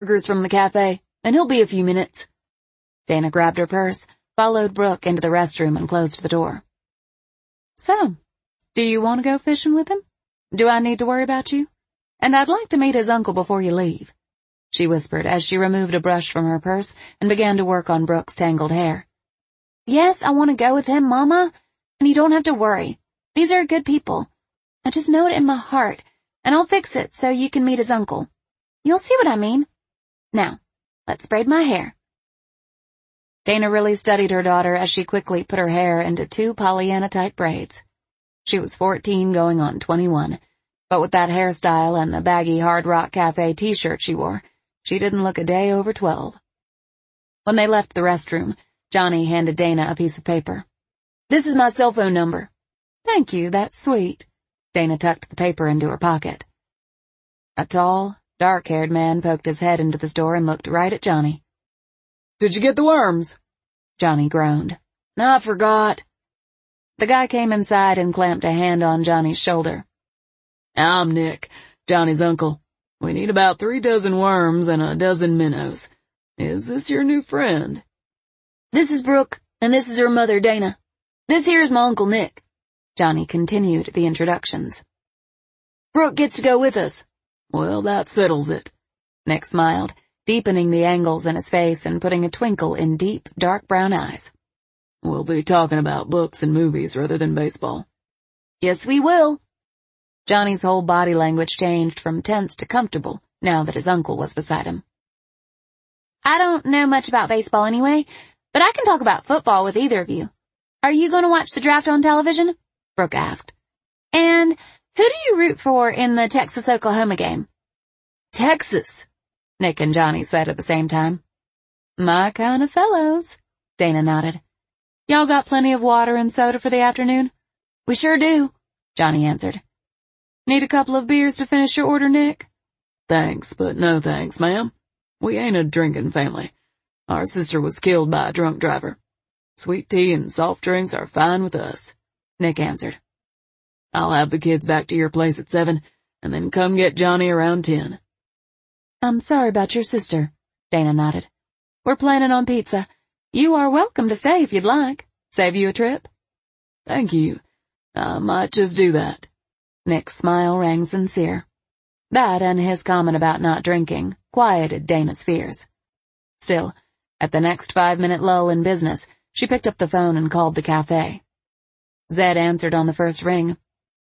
burgers from the cafe, and he'll be a few minutes." Dana grabbed her purse, followed Brooke into the restroom, and closed the door. "So, do you want to go fishing with him? Do I need to worry about you? And I'd like to meet his uncle before you leave," she whispered as she removed a brush from her purse and began to work on Brooke's tangled hair. "Yes, I want to go with him, Mama, and you don't have to worry. These are good people. I just know it in my heart, and I'll fix it so you can meet his uncle. You'll see what I mean. Now, let's braid my hair." Dana really studied her daughter as she quickly put her hair into 2 Pollyanna-type braids. She was 14 going on 21, but with that hairstyle and the baggy Hard Rock Cafe t-shirt she wore, she didn't look a day over 12. When they left the restroom, Johnny handed Dana a piece of paper. "This is my cell phone number." "Thank you, that's sweet." Dana tucked the paper into her pocket. A tall, dark-haired man poked his head into the store and looked right at Johnny. "Did you get the worms?" Johnny groaned. "I forgot." The guy came inside and clamped a hand on Johnny's shoulder. "I'm Nick, Johnny's uncle. We need about 3 dozen worms and a dozen minnows. Is this your new friend?" "This is Brooke, and this is her mother, Dana. This here's my Uncle Nick." Johnny continued the introductions. "Brooke gets to go with us." "Well, that settles it." Nick smiled, deepening the angles in his face and putting a twinkle in deep, dark brown eyes. "We'll be talking about books and movies rather than baseball." "Yes, we will." Johnny's whole body language changed from tense to comfortable now that his uncle was beside him. "I don't know much about baseball anyway, but I can talk about football with either of you. Are you going to watch the draft on television?" Brooke asked. "And who do you root for in the Texas-Oklahoma game?" "Texas," Nick and Johnny said at the same time. "My kind of fellows," Dana nodded. "Y'all got plenty of water and soda for the afternoon?" "We sure do," Johnny answered. "Need a couple of beers to finish your order, Nick?" "Thanks, but no thanks, ma'am. We ain't a drinking family. Our sister was killed by a drunk driver. Sweet tea and soft drinks are fine with us," Nick answered. "I'll have the kids back to your place at 7, and then come get Johnny around 10. "I'm sorry about your sister," Dana nodded. "We're planning on pizza. You are welcome to stay if you'd like. Save you a trip?" "Thank you. I might just do that." Nick's smile rang sincere. That and his comment about not drinking quieted Dana's fears. Still, at the next 5-minute lull in business, she picked up the phone and called the cafe. Zed answered on the first ring.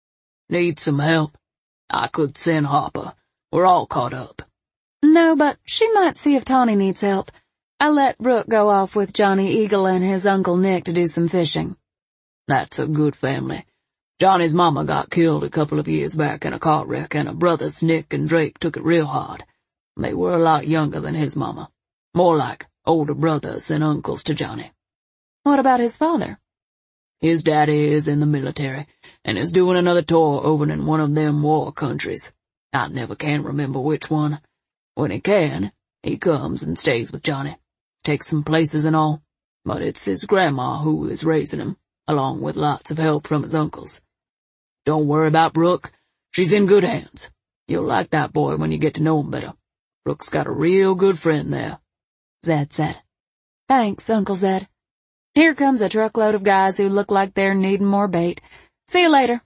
"Need some help? I could send Hopper. We're all caught up." "No, but she might see if Tawny needs help. I let Brooke go off with Johnny Eagle and his Uncle Nick to do some fishing." "That's a good family. Johnny's mama got killed a couple of years back in a car wreck, and her brothers Nick and Drake took it real hard. They were a lot younger than his mama. More like older brothers than uncles to Johnny." "What about his father?" "His daddy is in the military, and is doing another tour over in one of them war countries. I never can remember which one. When he can, he comes and stays with Johnny. Takes some places and all, but it's his grandma who is raising him, along with lots of help from his uncles. Don't worry about Brooke. She's in good hands. You'll like that boy when you get to know him better. Brooke's got a real good friend there," Zed said. "Thanks, Uncle Zed. Here comes a truckload of guys who look like they're needing more bait. See you later."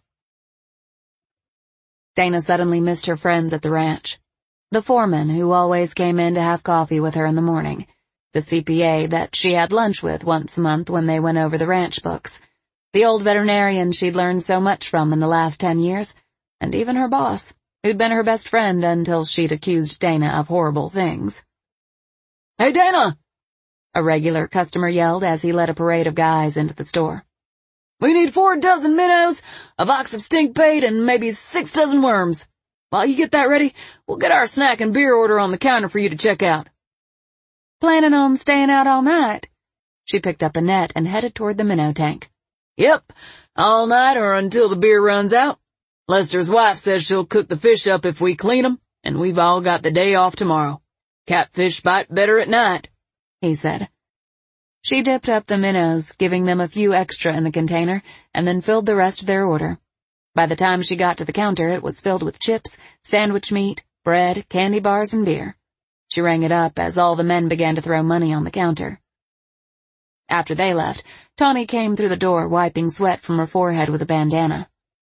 Dana suddenly missed her friends at the ranch. The foreman who always came in to have coffee with her in the morning. The CPA that she had lunch with once a month when they went over the ranch books. The old veterinarian she'd learned so much from in the last 10 years. And even her boss, who'd been her best friend until she'd accused Dana of horrible things. "Hey, Dana!" a regular customer yelled as he led a parade of guys into the store. "We need 4 dozen minnows, a box of stink bait, and maybe 6 dozen worms. While you get that ready, we'll get our snack and beer order on the counter for you to check out." "Planning on staying out all night?" She picked up a net and headed toward the minnow tank. "Yep, all night or until the beer runs out. Lester's wife says she'll cook the fish up if we clean 'em, and we've all got the day off tomorrow. Catfish bite better at night," he said. She dipped up the minnows, giving them a few extra in the container, and then filled the rest of their order. By the time she got to the counter, it was filled with chips, sandwich meat, bread, candy bars, and beer. She rang it up as all the men began to throw money on the counter. After they left, Tawny came through the door wiping sweat from her forehead with a bandana.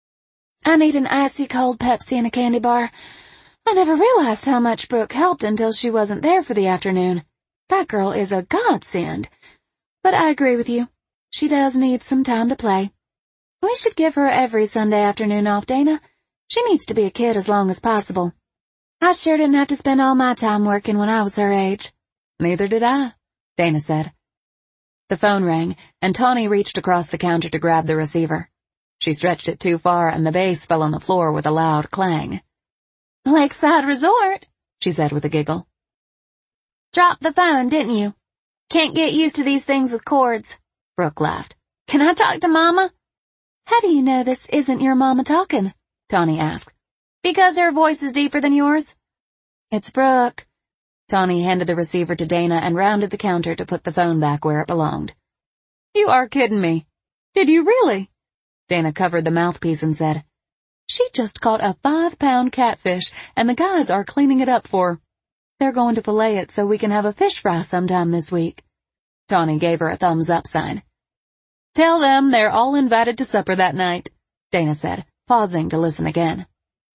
"I need an icy cold Pepsi and a candy bar. I never realized how much Brooke helped until she wasn't there for the afternoon. That girl is a godsend. But I agree with you. She does need some time to play. We should give her every Sunday afternoon off, Dana. She needs to be a kid as long as possible. I sure didn't have to spend all my time working when I was her age." "Neither did I," Dana said. The phone rang, and Tawny reached across the counter to grab the receiver. She stretched it too far, and the base fell on the floor with a loud clang. "Lakeside Resort," she said with a giggle. "Dropped the phone, didn't you? Can't get used to these things with cords," Brooke laughed. "Can I talk to Mama?" "How do you know this isn't your mama talking?" Tawny asked. "Because her voice is deeper than yours." "It's Brooke." Tawny handed the receiver to Dana and rounded the counter to put the phone back where it belonged. "You are kidding me. Did you really?" Dana covered the mouthpiece and said, "She just caught a 5-pound catfish, and the guys are cleaning it up for her. They're going to fillet it so we can have a fish fry sometime this week." Tawny gave her a thumbs-up sign. "Tell them they're all invited to supper that night," Dana said, pausing to listen again.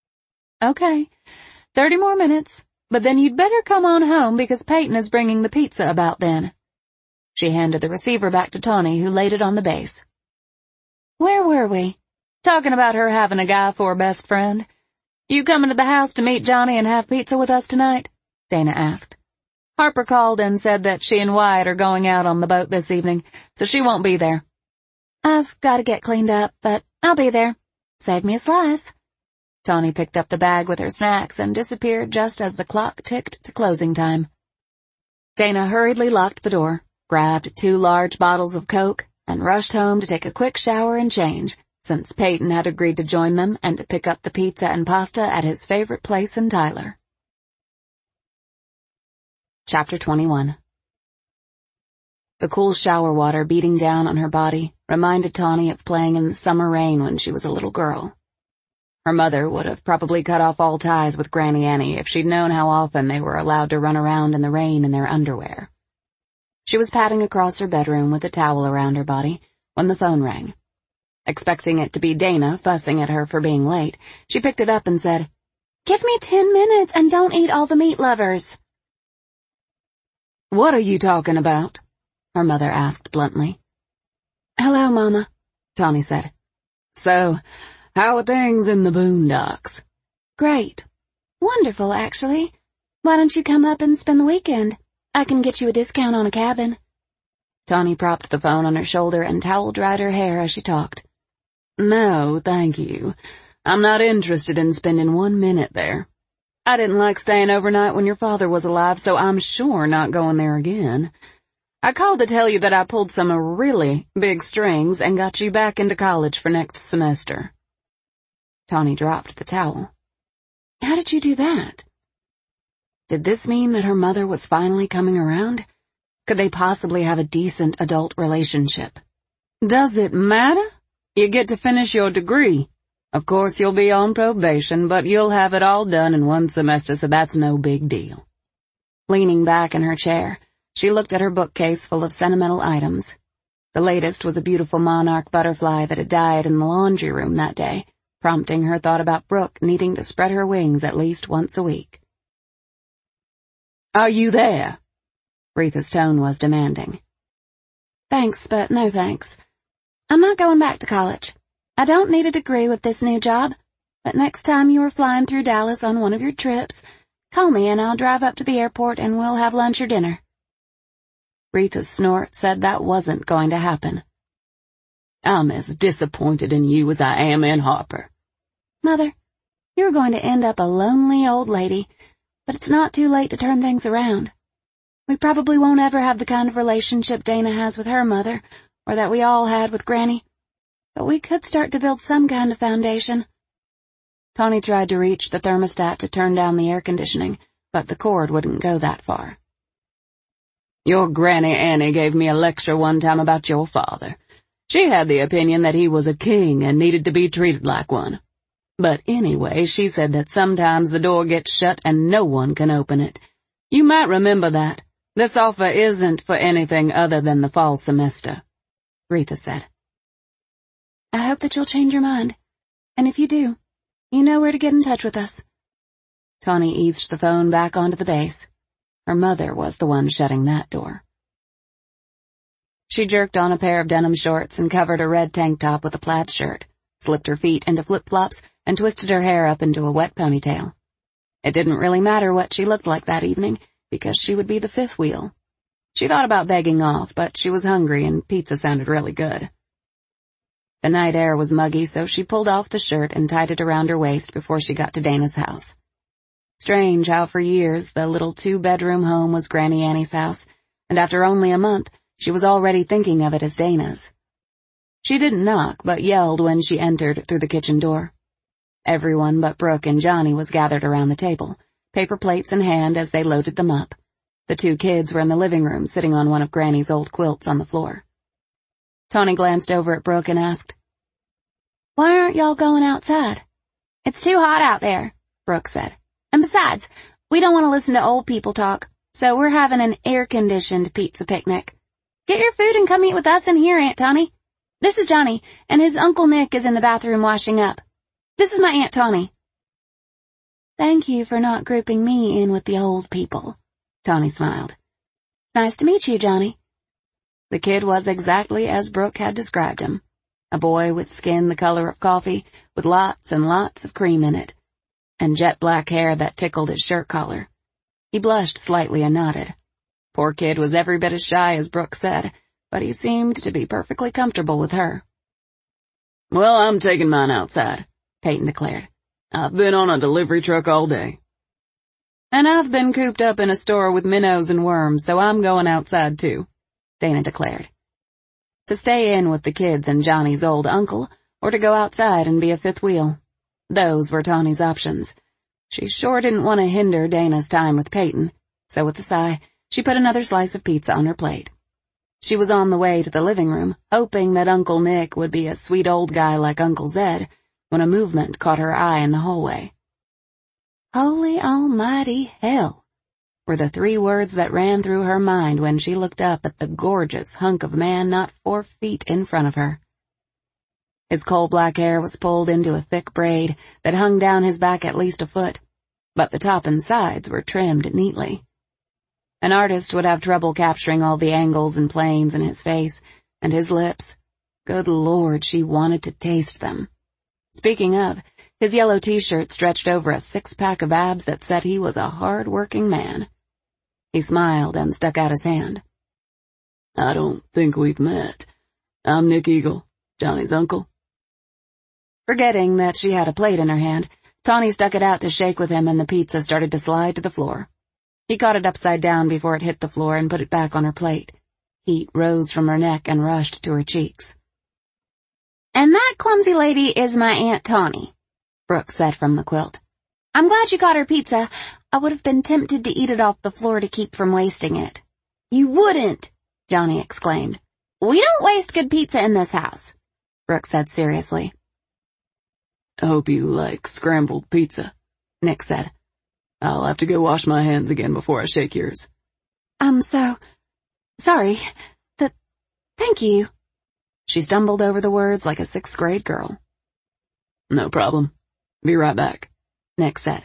"Okay, 30 more minutes. But then you'd better come on home because Peyton is bringing the pizza about then." She handed the receiver back to Tawny, who laid it on the base. "Where were we?" "Talking about her having a guy for a best friend. You coming to the house to meet Johnny and have pizza with us tonight?" Dana asked. "Harper called and said that she and Wyatt are going out on the boat this evening, so she won't be there." "I've got to get cleaned up, but I'll be there. Save me a slice." Tawny picked up the bag with her snacks and disappeared just as the clock ticked to closing time. Dana hurriedly locked the door, grabbed 2 large bottles of Coke, and rushed home to take a quick shower and change, since Peyton had agreed to join them and to pick up the pizza and pasta at his favorite place in Tyler. Chapter 21. The cool shower water beating down on her body reminded Tawny of playing in the summer rain when she was a little girl. Her mother would have probably cut off all ties with Granny Annie if she'd known how often they were allowed to run around in the rain in their underwear. She was padding across her bedroom with a towel around her body when the phone rang. Expecting it to be Dana fussing at her for being late, she picked it up and said, "Give me 10 minutes and don't eat all the meat lovers." "What are you talking about?" her mother asked bluntly. "Hello, Mama," Tawny said. "So, how are things in the boondocks?" "Great. Wonderful, actually. Why don't you come up and spend the weekend? I can get you a discount on a cabin." Tawny propped the phone on her shoulder and towel-dried her hair as she talked. "No, thank you. I'm not interested in spending 1 minute there. I didn't like staying overnight when your father was alive, so I'm sure not going there again. I called to tell you that I pulled some really big strings and got you back into college for next semester." Tawny dropped the towel. "How did you do that?" Did this mean that her mother was finally coming around? Could they possibly have a decent adult relationship? "Does it matter? You get to finish your degree. Of course you'll be on probation, but you'll have it all done in 1 semester, so that's no big deal." Leaning back in her chair, she looked at her bookcase full of sentimental items. The latest was a beautiful monarch butterfly that had died in the laundry room that day, prompting her thought about Brooke needing to spread her wings at least once a week. "Are you there?" Retha's tone was demanding. "Thanks, but no thanks. I'm not going back to college. I don't need a degree with this new job, but next time you are flying through Dallas on one of your trips, call me and I'll drive up to the airport and we'll have lunch or dinner." Retha's snort said that wasn't going to happen. "I'm as disappointed in you as I am in Harper." "Mother, you're going to end up a lonely old lady, but it's not too late to turn things around. We probably won't ever have the kind of relationship Dana has with her mother, or that we all had with Granny, but we could start to build some kind of foundation." Tawny tried to reach the thermostat to turn down the air conditioning, but the cord wouldn't go that far. "Your Granny Annie gave me a lecture one time about your father. She had the opinion that he was a king and needed to be treated like one. But anyway, she said that sometimes the door gets shut and no one can open it. You might remember that. This offer isn't for anything other than the fall semester, Retha said. I hope that you'll change your mind. And if you do, you know where to get in touch with us. Tawny eased the phone back onto the base. Her mother was the one shutting that door. She jerked on a pair of denim shorts and covered a red tank top with a plaid shirt, slipped her feet into flip-flops, and twisted her hair up into a wet ponytail. It didn't really matter what she looked like that evening, because she would be the fifth wheel. She thought about begging off, but she was hungry and pizza sounded really good. The night air was muggy, so she pulled off the shirt and tied it around her waist before she got to Dana's house. Strange how for years the little 2-bedroom home was Granny Annie's house, and after only a month, she was already thinking of it as Dana's. She didn't knock, but yelled when she entered through the kitchen door. Everyone but Brooke and Johnny was gathered around the table, paper plates in hand as they loaded them up. The 2 kids were in the living room sitting on one of Granny's old quilts on the floor. Tawny glanced over at Brooke and asked, "Why aren't y'all going outside?" "It's too hot out there," Brooke said. "And besides, we don't want to listen to old people talk, so we're having an air-conditioned pizza picnic. Get your food and come eat with us in here, Aunt Tawny. This is Johnny, and his Uncle Nick is in the bathroom washing up. This is my Aunt Tawny." "Thank you for not grouping me in with the old people," Tawny smiled. "Nice to meet you, Johnny." The kid was exactly as Brooke had described him. A boy with skin the color of coffee, with lots and lots of cream in it, and jet-black hair that tickled his shirt collar. He blushed slightly and nodded. Poor kid was every bit as shy as Brooke said, but he seemed to be perfectly comfortable with her. "Well, I'm taking mine outside," Peyton declared. "I've been on a delivery truck all day." "And I've been cooped up in a store with minnows and worms, so I'm going outside too," Dana declared. To stay in with the kids and Johnny's old uncle, or to go outside and be a fifth wheel. Those were Tawny's options. She sure didn't want to hinder Dana's time with Peyton, so with a sigh, she put another slice of pizza on her plate. She was on the way to the living room, hoping that Uncle Nick would be a sweet old guy like Uncle Zed, when a movement caught her eye in the hallway. "Holy almighty hell," were the 3 words that ran through her mind when she looked up at the gorgeous hunk of man not 4 feet in front of her. His coal-black hair was pulled into a thick braid that hung down his back at least a foot, but the top and sides were trimmed neatly. An artist would have trouble capturing all the angles and planes in his face, and his lips. Good Lord, she wanted to taste them. Speaking of, his yellow t-shirt stretched over a 6-pack of abs that said he was a hard-working man. He smiled and stuck out his hand. "I don't think we've met. I'm Nick Eagle, Johnny's uncle." Forgetting that she had a plate in her hand, Tawny stuck it out to shake with him and the pizza started to slide to the floor. He caught it upside down before it hit the floor and put it back on her plate. Heat rose from her neck and rushed to her cheeks. "And that clumsy lady is my Aunt Tawny," Brooke said from the quilt. "I'm glad you got her pizza. I would have been tempted to eat it off the floor to keep from wasting it." "You wouldn't," Johnny exclaimed. "We don't waste good pizza in this house," Brooke said seriously. "I hope you like scrambled pizza," Nick said. "I'll have to go wash my hands again before I shake yours." "I'm so sorry. Thank you." She stumbled over the words like a 6th-grade girl. "No problem. Be right back," Nick said.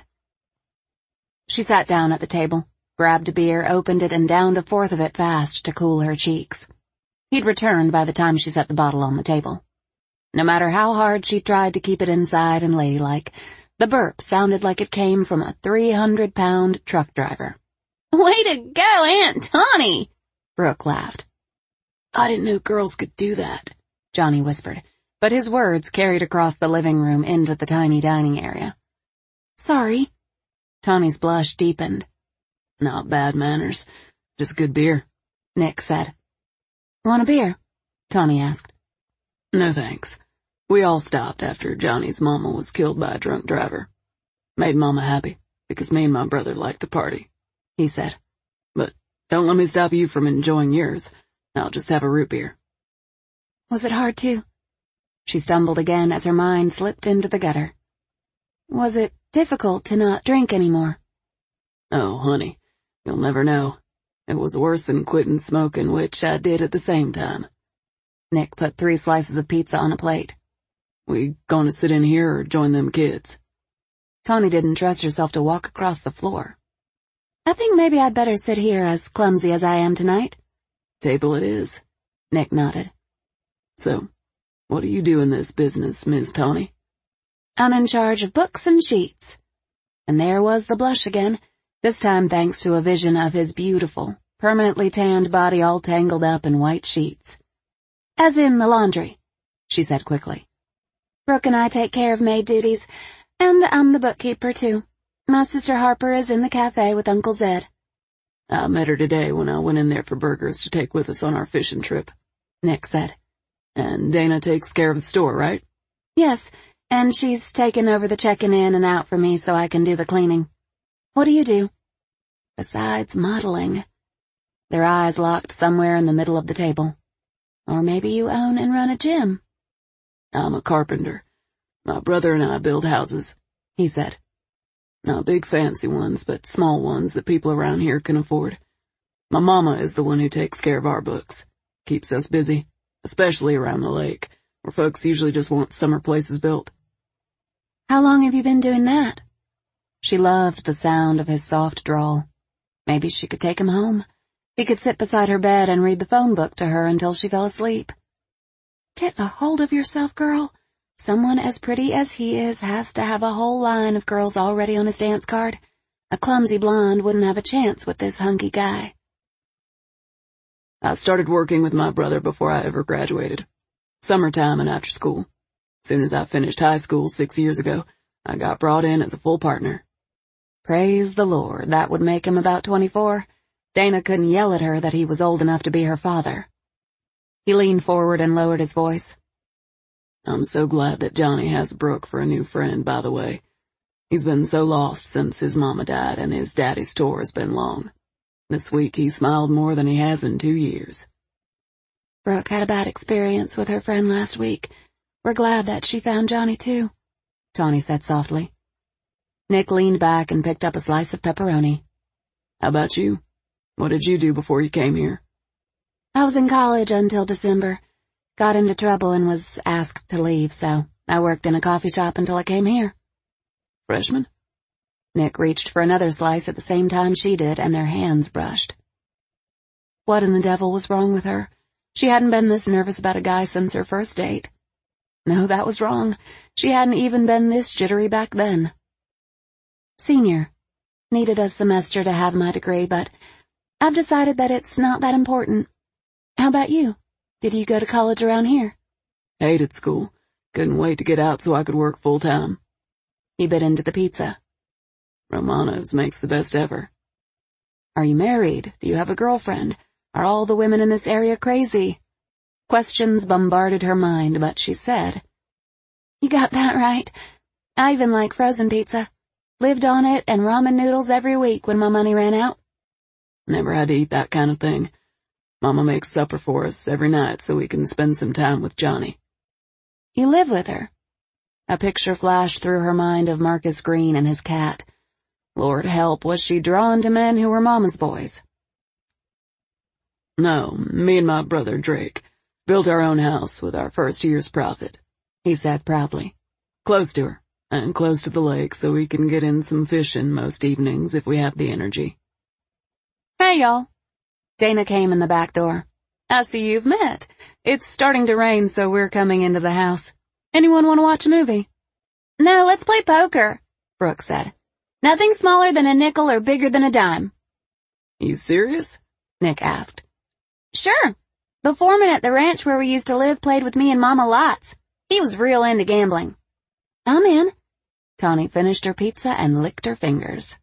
She sat down at the table, grabbed a beer, opened it, and downed a 4th of it fast to cool her cheeks. He'd returned by the time she set the bottle on the table. No matter how hard she tried to keep it inside and ladylike, the burp sounded like it came from a 300-pound truck driver. "Way to go, Aunt Tawny!" Brooke laughed. "I didn't know girls could do that," Johnny whispered, but his words carried across the living room into the tiny dining area. "Sorry." Tawny's blush deepened. "Not bad manners, just good beer," Nick said. "Want a beer?" Tawny asked. "No thanks. We all stopped after Johnny's mama was killed by a drunk driver. Made Mama happy, because me and my brother like to party," he said. "But don't let me stop you from enjoying yours. I'll just have a root beer." "Was it hard too?" She stumbled again as her mind slipped into the gutter. "Was it difficult to not drink anymore?" "Oh, honey, You'll never know. It was worse than quitting smoking, which I did at the same time. Nick put 3 slices of pizza on a plate. We gonna sit in here or join them kids? Tawny didn't trust herself to walk across the floor. I think maybe I'd better sit here, as clumsy as I am tonight. Table it is. Nick nodded. So, what do you do in this business, Miss Tawny? I'm in charge of books and sheets. And there was the blush again, this time thanks to a vision of his beautiful, permanently tanned body all tangled up in white sheets. As in the laundry, she said quickly. Brooke and I take care of maid duties, and I'm the bookkeeper too. My sister Harper is in the cafe with Uncle Zed. I met her today when I went in there for burgers to take with us on our fishing trip, Nick said. And Dana takes care of the store, right? Yes, and she's taken over the checking in and out for me so I can do the cleaning. What do you do? Besides modeling. Their eyes locked somewhere in the middle of the table. Or maybe you own and run a gym. I'm a carpenter. My brother and I build houses, he said. Not big fancy ones, but small ones that people around here can afford. My mama is the one who takes care of our books. Keeps us busy, especially around the lake, where folks usually just want summer places built. How long have you been doing that? She loved the sound of his soft drawl. Maybe she could take him home. He could sit beside her bed and read the phone book to her until she fell asleep. Get a hold of yourself, girl. Someone as pretty as he is has to have a whole line of girls already on his dance card. A clumsy blonde wouldn't have a chance with this hunky guy. I started working with my brother before I ever graduated. Summertime and after school. Soon as I finished high school 6 years ago, I got brought in as a full partner. Praise the Lord, that would make him about 24. Dana couldn't yell at her that he was old enough to be her father. He leaned forward and lowered his voice. I'm so glad that Johnny has Brooke for a new friend, by the way. He's been so lost since his mama died and his daddy's tour has been long. This week he smiled more than he has in 2 years. Brooke had a bad experience with her friend last week. We're glad that she found Johnny too, Tawny said softly. Nick leaned back and picked up a slice of pepperoni. How about you? What did you do before you came here? I was in college until December. Got into trouble and was asked to leave, so I worked in a coffee shop until I came here. Freshman? Nick reached for another slice at the same time she did, and their hands brushed. What in the devil was wrong with her? She hadn't been this nervous about a guy since her first date. No, that was wrong. She hadn't even been this jittery back then. Senior. Needed a semester to have my degree, but I've decided that it's not that important. How about you? Did you go to college around here? Hated school. Couldn't wait to get out so I could work full-time. He bit into the pizza. Romano's makes the best ever. Are you married? Do you have a girlfriend? Are all the women in this area crazy? Questions bombarded her mind, but she said, You got that right. I even like frozen pizza. Lived on it and ramen noodles every week when my money ran out. Never had to eat that kind of thing. Mama makes supper for us every night so we can spend some time with Johnny. You live with her? A picture flashed through her mind of Marcus Green and his cat. Lord help, was she drawn to men who were mama's boys? No, me and my brother Drake built our own house with our first year's profit, he said proudly. Close to her, and close to the lake so we can get in some fishing most evenings if we have the energy. Hey y'all. Dana came in the back door. I see you've met. It's starting to rain, so we're coming into the house. Anyone want to watch a movie? No, let's play poker, Brooke said. Nothing smaller than a nickel or bigger than a dime. You serious? Nick asked. Sure. The foreman at the ranch where we used to live played with me and Mama lots. He was real into gambling. I'm in. Tawny finished her pizza and licked her fingers.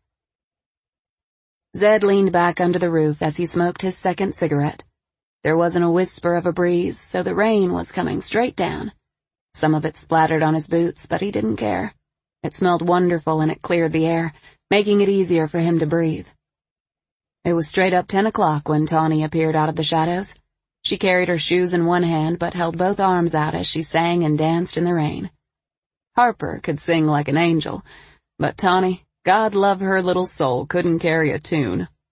Zed leaned back under the roof as he smoked his second cigarette. There wasn't a whisper of a breeze, so the rain was coming straight down. Some of it splattered on his boots, but he didn't care. It smelled wonderful and it cleared the air, making it easier for him to breathe. It was straight up 10 o'clock when Tawny appeared out of the shadows. She carried her shoes in one hand but held both arms out as she sang and danced in the rain. Harper could sing like an angel, but Tawny, God love her little soul, couldn't carry a tune.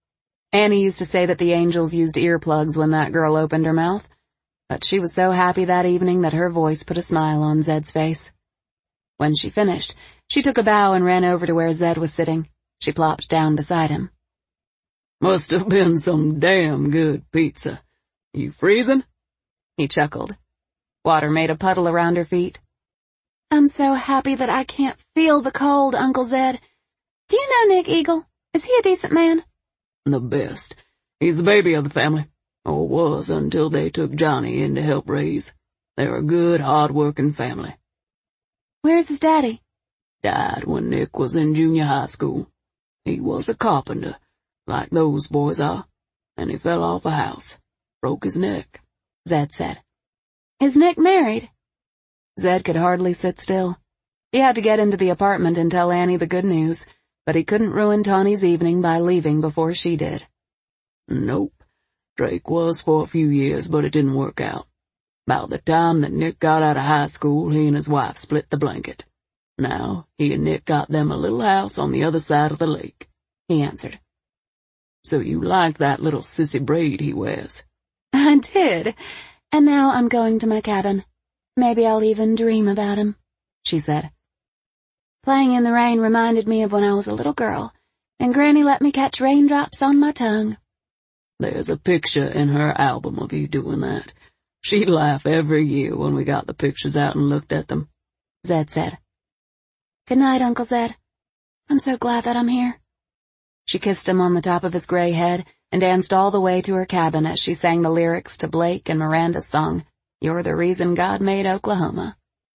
Annie used to say that the angels used earplugs when that girl opened her mouth, but she was so happy that evening that her voice put a smile on Zed's face. When she finished, she took a bow and ran over to where Zed was sitting. She plopped down beside him. "Must have been some damn good pizza. You freezing?" He chuckled. Water made a puddle around her feet. "I'm so happy that I can't feel the cold, Uncle Zed. Do you know Nick Eagle? Is he a decent man?" "The best. He's the baby of the family. Or was until they took Johnny in to help raise. They're a good, hard-working family." "Where's his daddy?" "Died when Nick was in junior high school. He was a carpenter, like those boys are, and he fell off a house. Broke his neck," Zed said. "Is Nick married?" Zed could hardly sit still. He had to get into the apartment and tell Annie the good news, but he couldn't ruin Tawny's evening by leaving before she did. "Nope. Drake was for a few years, but it didn't work out. About the time that Nick got out of high school, he and his wife split the blanket. Now, he and Nick got them a little house on the other side of the lake," he answered. "So you like that little sissy braid he wears?" "I did, and now I'm going to my cabin. Maybe I'll even dream about him," she said. "Playing in the rain reminded me of when I was a little girl, and Granny let me catch raindrops on my tongue." "There's a picture in her album of you doing that. She'd laugh every year when we got the pictures out and looked at them," Zed said. "Good night, Uncle Zed. I'm so glad that I'm here." She kissed him on the top of his gray head and danced all the way to her cabin as she sang the lyrics to Blake and Miranda's song, "You're the Reason God Made Oklahoma."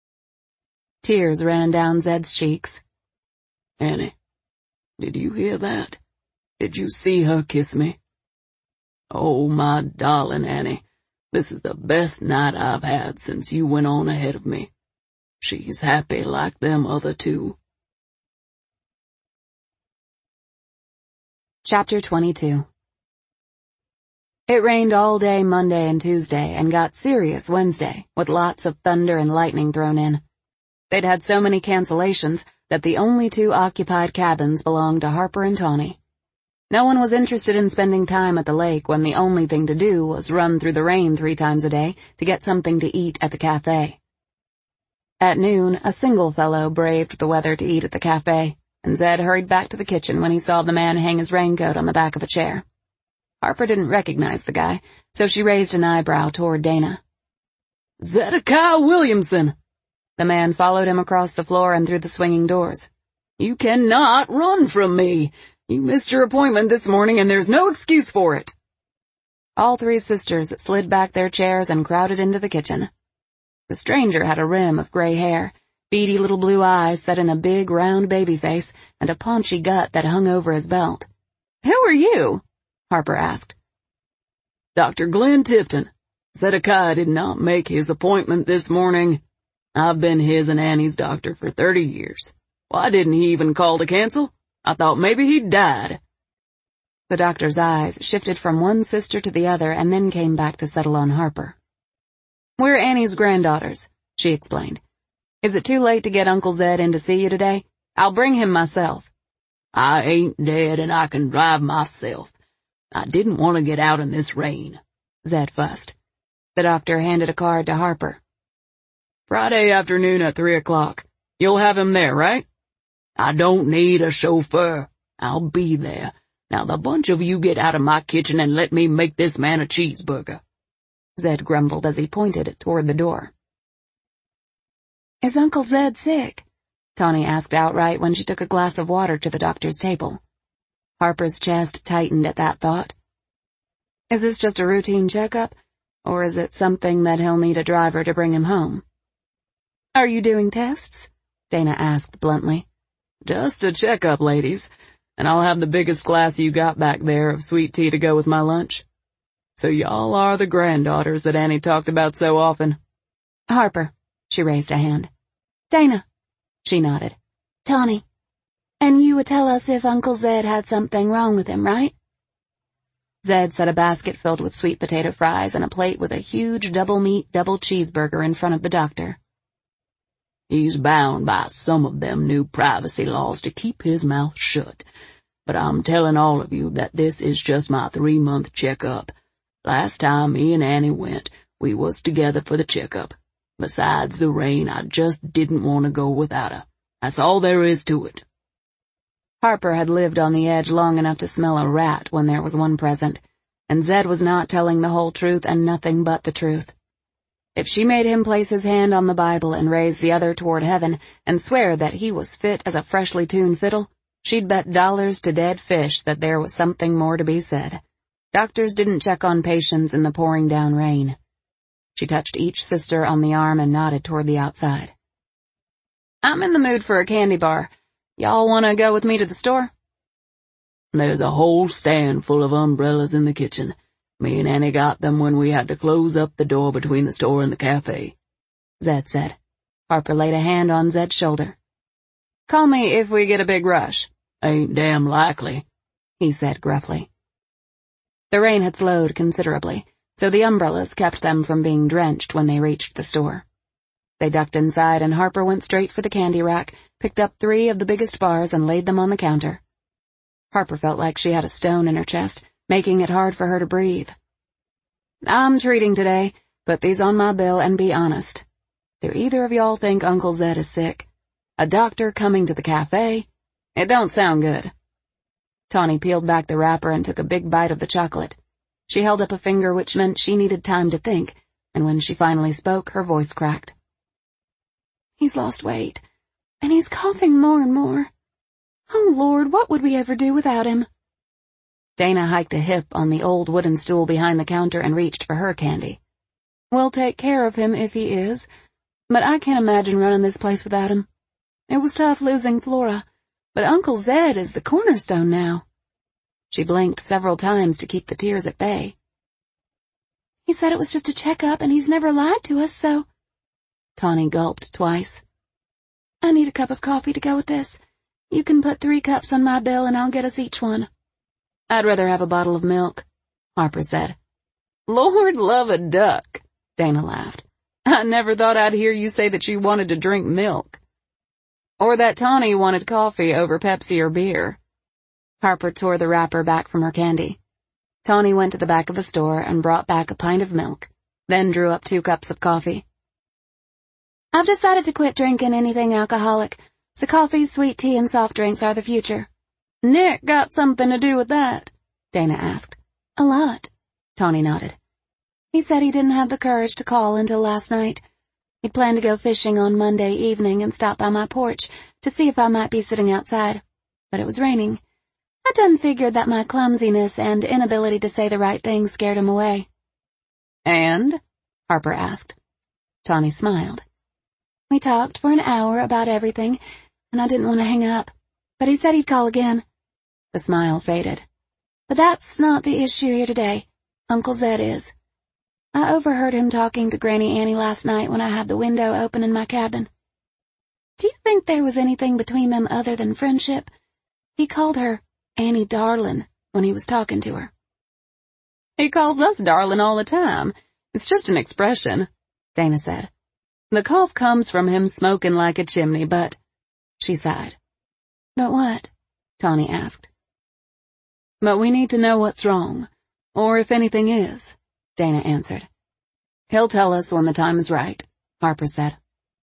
Tears ran down Zed's cheeks. "Annie, did you hear that? Did you see her kiss me? Oh, my darling Annie, this is the best night I've had since you went on ahead of me. She's happy like them other two." Chapter 22. It rained all day Monday and Tuesday and got serious Wednesday, with lots of thunder and lightning thrown in. They'd had so many cancellations that the only 2 occupied cabins belonged to Harper and Tawny. No one was interested in spending time at the lake when the only thing to do was run through the rain 3 times a day to get something to eat at the cafe. At noon, a single fellow braved the weather to eat at the cafe, and Zed hurried back to the kitchen when he saw the man hang his raincoat on the back of a chair. Harper didn't recognize the guy, so she raised an eyebrow toward Dana. "Zedekiah Williamson!" The man followed him across the floor and through the swinging doors. "You cannot run from me. You missed your appointment this morning and there's no excuse for it." All 3 sisters slid back their chairs and crowded into the kitchen. The stranger had a rim of gray hair, beady little blue eyes set in a big round baby face, and a paunchy gut that hung over his belt. "Who are you?" Harper asked. "Dr. Glenn Tipton. Zedekiah did not make his appointment this morning. I've been his and Annie's doctor for 30 years. Why didn't he even call to cancel? I thought maybe he'd died." The doctor's eyes shifted from one sister to the other and then came back to settle on Harper. "We're Annie's granddaughters," she explained. "Is it too late to get Uncle Zed in to see you today? I'll bring him myself." "I ain't dead and I can drive myself. I didn't want to get out in this rain," Zed fussed. The doctor handed a card to Harper. "Friday afternoon at 3 o'clock. You'll have him there, right?" "I don't need a chauffeur. I'll be there. Now the bunch of you get out of my kitchen and let me make this man a cheeseburger," Zed grumbled as he pointed toward the door. "Is Uncle Zed sick?" Tawny asked outright when she took a glass of water to the doctor's table. Harper's chest tightened at that thought. "Is this just a routine checkup, or is it something that he'll need a driver to bring him home?" "Are you doing tests?" Dana asked bluntly. "Just a checkup, ladies, and I'll have the biggest glass you got back there of sweet tea to go with my lunch. So y'all are the granddaughters that Annie talked about so often." "Harper," she raised a hand. "Dana," she nodded. "Tawny. And you would tell us if Uncle Zed had something wrong with him, right?" Zed set a basket filled with sweet potato fries and a plate with a huge double-meat double cheeseburger in front of the doctor. "He's bound by some of them new privacy laws to keep his mouth shut. but I'm telling all of you that this is just my 3-month checkup. Last time me and Annie went, we was together for the checkup. Besides the rain, I just didn't want to go without her. That's all there is to it." Harper had lived on the edge long enough to smell a rat when there was one present, and Zed was not telling the whole truth and nothing but the truth. If she made him place his hand on the Bible and raise the other toward heaven and swear that he was fit as a freshly tuned fiddle, she'd bet dollars to dead fish that there was something more to be said. Doctors didn't check on patients in the pouring down rain. She touched each sister on the arm and nodded toward the outside. "I'm in the mood for a candy bar. Y'all want to go with me to the store?" "There's a whole stand full of umbrellas in the kitchen. Me and Annie got them when we had to close up the door between the store and the cafe," Zed said. Harper laid a hand on Zed's shoulder. "Call me if we get a big rush." "Ain't damn likely," he said gruffly. The rain had slowed considerably, so the umbrellas kept them from being drenched when they reached the store. They ducked inside and Harper went straight for the candy rack, picked up 3 of the biggest bars and laid them on the counter. Harper felt like she had a stone in her chest, making it hard for her to breathe. "I'm treating today. Put these on my bill and be honest. Do either of y'all think Uncle Zed is sick? A doctor coming to the cafe? It don't sound good." Tawny peeled back the wrapper and took a big bite of the chocolate. She held up a finger, which meant she needed time to think, and when she finally spoke, her voice cracked. "He's lost weight, and he's coughing more and more. Oh, Lord, what would we ever do without him?" Dana hiked a hip on the old wooden stool behind the counter and reached for her candy. "We'll take care of him if he is, but I can't imagine running this place without him. It was tough losing Flora, but Uncle Zed is the cornerstone now." She blinked several times to keep the tears at bay. "He said it was just a checkup and he's never lied to us, so—" Tawny gulped twice. "I need a cup of coffee to go with this. You can put 3 cups on my bill and I'll get us each one." "I'd rather have a bottle of milk," Harper said. "Lord love a duck," Dana laughed. "I never thought I'd hear you say that you wanted to drink milk. Or that Tawny wanted coffee over Pepsi or beer." Harper tore the wrapper back from her candy. Tawny went to the back of the store and brought back a pint of milk, then drew up 2 cups of coffee. "I've decided to quit drinking anything alcoholic, so coffee, sweet tea, and soft drinks are the future." "Nick got something to do with that?" Dana asked. "A lot," Tawny nodded. "He said he didn't have the courage to call until last night. He'd planned to go fishing on Monday evening and stop by my porch to see if I might be sitting outside, but it was raining. I done figured that my clumsiness and inability to say the right thing scared him away." "And?" Harper asked. Tawny smiled. "We talked for an hour about everything, and I didn't want to hang up, but he said he'd call again." The smile faded. "But that's not the issue here today. Uncle Zed is. I overheard him talking to Granny Annie last night when I had the window open in my cabin. Do you think there was anything between them other than friendship? He called her Annie Darlin' when he was talking to her." "He calls us darlin' all the time. It's just an expression," Dana said. "The cough comes from him smoking like a chimney, but—" She sighed. "But what?" Tawny asked. "But we need to know what's wrong, or if anything is," Dana answered. "He'll tell us when the time is right," Harper said.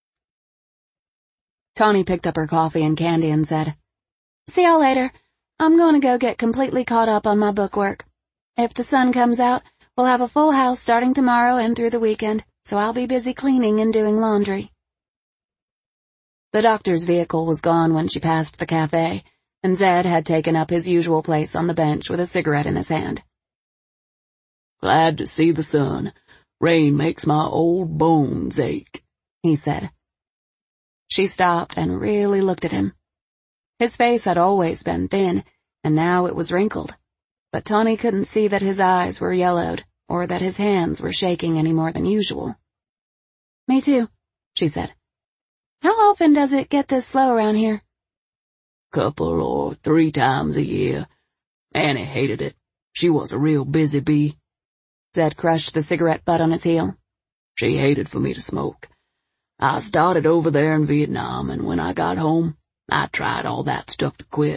Tawny picked up her coffee and candy and said, "See y'all later. I'm going to go get completely caught up on my bookwork. If the sun comes out, we'll have a full house starting tomorrow and through the weekend, so I'll be busy cleaning and doing laundry." The doctor's vehicle was gone when she passed the cafe, and Zed had taken up his usual place on the bench with a cigarette in his hand. "Glad to see the sun. Rain makes my old bones ache," he said. She stopped and really looked at him. His face had always been thin, and now it was wrinkled, but Tawny couldn't see that his eyes were yellowed or that his hands were shaking any more than usual. "Me too," she said. "How often does it get this slow around here?" "Couple or 3 times a year. Annie hated it. She was a real busy bee." Zed crushed the cigarette butt on his heel. "She hated for me to smoke. I started over there in Vietnam, and when I got home, I tried all that stuff to quit.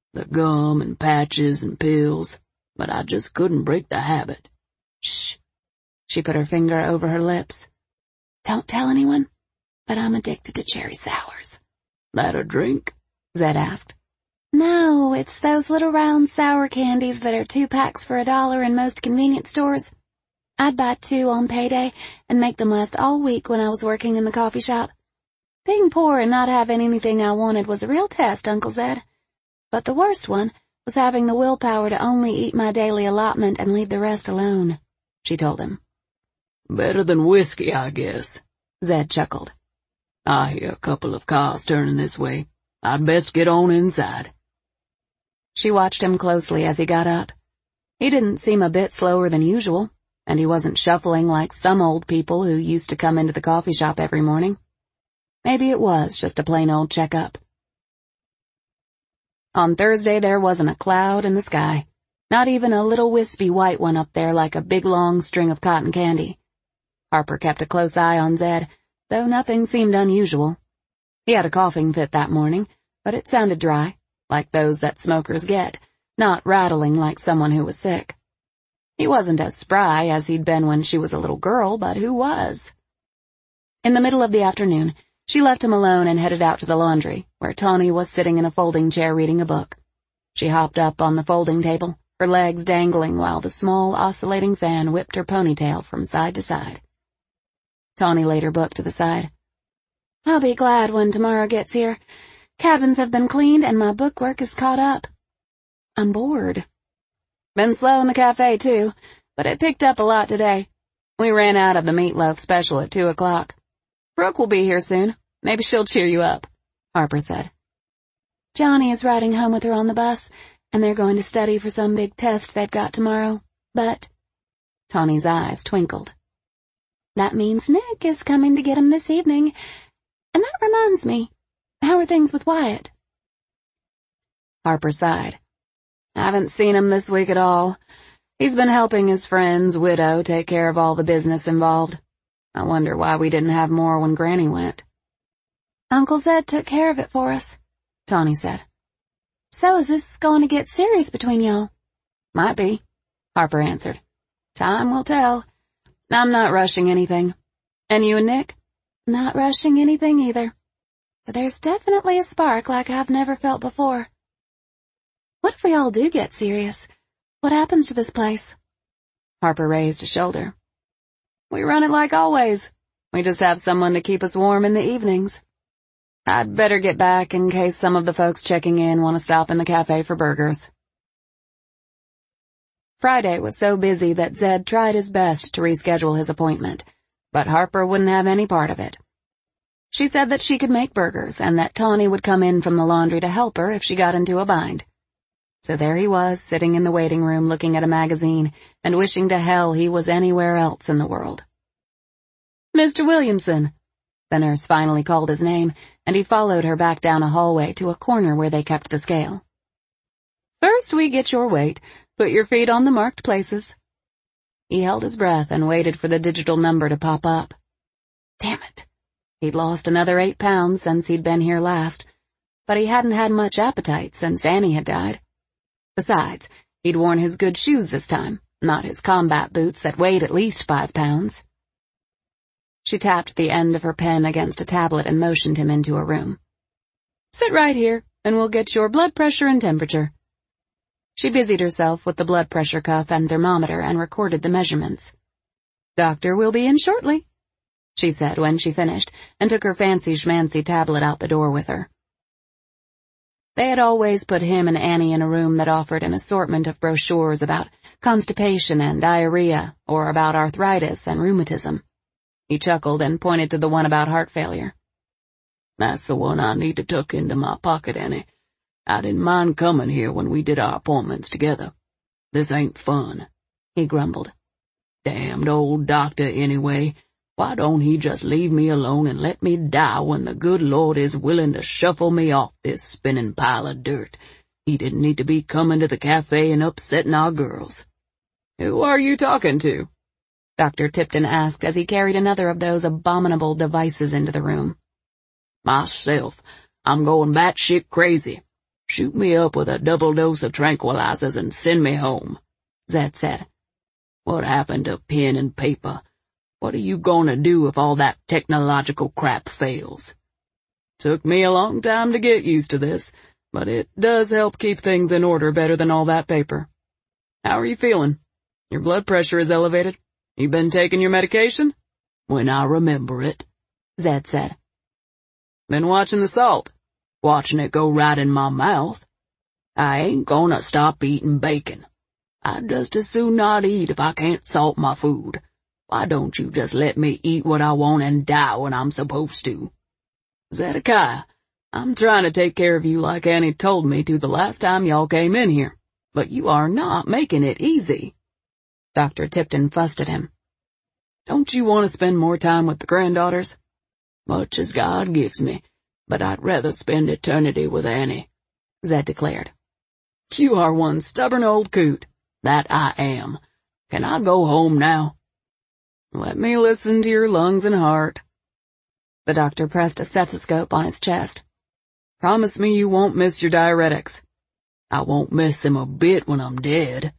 The gum and patches and pills, but I just couldn't break the habit. Shh. She put her finger over her lips. Don't tell anyone, but I'm addicted to cherry sours. That a drink? Zed asked. No, it's those little round sour candies that are 2 packs for $1 in most convenience stores. I'd buy 2 on payday and make them last all week when I was working in the coffee shop. Being poor and not having anything I wanted was a real test, Uncle Zed. But the worst one was having the willpower to only eat my daily allotment and leave the rest alone, she told him. Better than whiskey, I guess, Zed chuckled. I hear a couple of cars turning this way. I'd best get on inside. She watched him closely as he got up. He didn't seem a bit slower than usual, and he wasn't shuffling like some old people who used to come into the coffee shop every morning. Maybe it was just a plain old checkup. On Thursday there wasn't a cloud in the sky, not even a little wispy white one up there like a big long string of cotton candy. Harper kept a close eye on Zed, though nothing seemed unusual. He had a coughing fit that morning, but it sounded dry, like those that smokers get, not rattling like someone who was sick. He wasn't as spry as he'd been when she was a little girl, but who was? In the middle of the afternoon, she left him alone and headed out to the laundry, where Tawny was sitting in a folding chair reading a book. She hopped up on the folding table, her legs dangling while the small oscillating fan whipped her ponytail from side to side. Tawny laid her book to the side. I'll be glad when tomorrow gets here. Cabins have been cleaned and my bookwork is caught up. I'm bored. Been slow in the cafe too, but it picked up a lot today. We ran out of the meatloaf special at 2 o'clock. Brooke will be here soon. Maybe she'll cheer you up, Harper said. Johnny is riding home with her on the bus, and they're going to study for some big test they've got tomorrow, but... Tawny's eyes twinkled. That means Nick is coming to get him this evening, and that reminds me, how are things with Wyatt? Harper sighed. Haven't seen him this week at all. He's been helping his friend's widow take care of all the business involved. I wonder why we didn't have more when Granny went. Uncle Zed took care of it for us, Tawny said. So is this going to get serious between y'all? Might be, Harper answered. Time will tell. I'm not rushing anything. And you and Nick? Not rushing anything either. But there's definitely a spark like I've never felt before. What if we all do get serious? What happens to this place? Harper raised a shoulder. We run it like always. We just have someone to keep us warm in the evenings. I'd better get back in case some of the folks checking in want to stop in the cafe for burgers. Friday was so busy that Zed tried his best to reschedule his appointment, but Harper wouldn't have any part of it. She said that she could make burgers and that Tawny would come in from the laundry to help her if she got into a bind. So there he was, sitting in the waiting room looking at a magazine and wishing to hell he was anywhere else in the world. Mr. Williamson. The nurse finally called his name, and he followed her back down a hallway to a corner where they kept the scale. First we get your weight. Put your feet on the marked places. He held his breath and waited for the digital number to pop up. Damn it. He'd lost another 8 pounds since he'd been here last, but he hadn't had much appetite since Annie had died. Besides, he'd worn his good shoes this time, not his combat boots that weighed at least 5 pounds. She tapped the end of her pen against a tablet and motioned him into a room. Sit right here, and we'll get your blood pressure and temperature. She busied herself with the blood pressure cuff and thermometer and recorded the measurements. Doctor will be in shortly, she said when she finished, and took her fancy schmancy tablet out the door with her. They had always put him and Annie in a room that offered an assortment of brochures about constipation and diarrhea, or about arthritis and rheumatism. He chuckled and pointed to the one about heart failure. That's the one I need to tuck into my pocket, Annie. I didn't mind coming here when we did our appointments together. This ain't fun, he grumbled. Damned old doctor anyway. Why don't he just leave me alone and let me die when the good Lord is willing to shuffle me off this spinning pile of dirt? He didn't need to be coming to the cafe and upsetting our girls. Who are you talking to? Dr. Tipton asked as he carried another of those abominable devices into the room. Myself. I'm going batshit crazy. Shoot me up with a double dose of tranquilizers and send me home, Zed said. What happened to pen and paper? What are you gonna do if all that technological crap fails? Took me a long time to get used to this, but it does help keep things in order better than all that paper. How are you feeling? Your blood pressure is elevated. You been taking your medication? When I remember it, Zed said. Been watching the salt. Watching it go right in my mouth. I ain't gonna stop eating bacon. I'd just as soon not eat if I can't salt my food. Why don't you just let me eat what I want and die when I'm supposed to? Zedekiah, I'm trying to take care of you like Annie told me to the last time y'all came in here, but you are not making it easy. Dr. Tipton fussed at him. Don't you want to spend more time with the granddaughters? Much as God gives me, but I'd rather spend eternity with Annie, Zed declared. You are one stubborn old coot. That I am. Can I go home now? Let me listen to your lungs and heart. The doctor pressed a stethoscope on his chest. Promise me you won't miss your diuretics. I won't miss them a bit when I'm dead.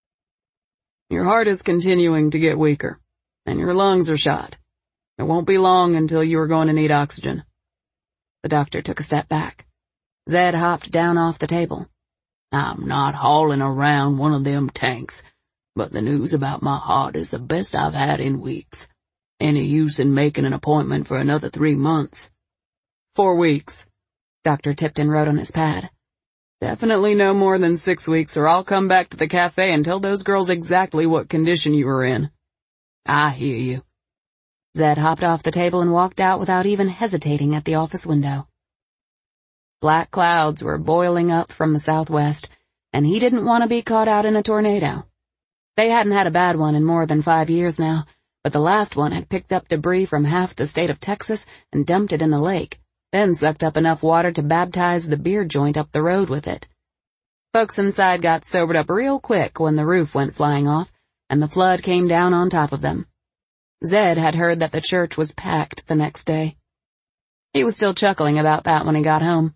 Your heart is continuing to get weaker, and your lungs are shot. It won't be long until you are going to need oxygen. The doctor took a step back. Zed hopped down off the table. I'm not hauling around one of them tanks, but the news about my heart is the best I've had in weeks. Any use in making an appointment for another 3 months? 4 weeks, Dr. Tipton wrote on his pad. Definitely no more than 6 weeks, or I'll come back to the cafe and tell those girls exactly what condition you were in. I hear you. Zed hopped off the table and walked out without even hesitating at the office window. Black clouds were boiling up from the southwest, and he didn't want to be caught out in a tornado. They hadn't had a bad one in more than 5 years now, but the last one had picked up debris from half the state of Texas and dumped it in the lake, then sucked up enough water to baptize the beer joint up the road with it. Folks inside got sobered up real quick when the roof went flying off, and the flood came down on top of them. Zed had heard that the church was packed the next day. He was still chuckling about that when he got home.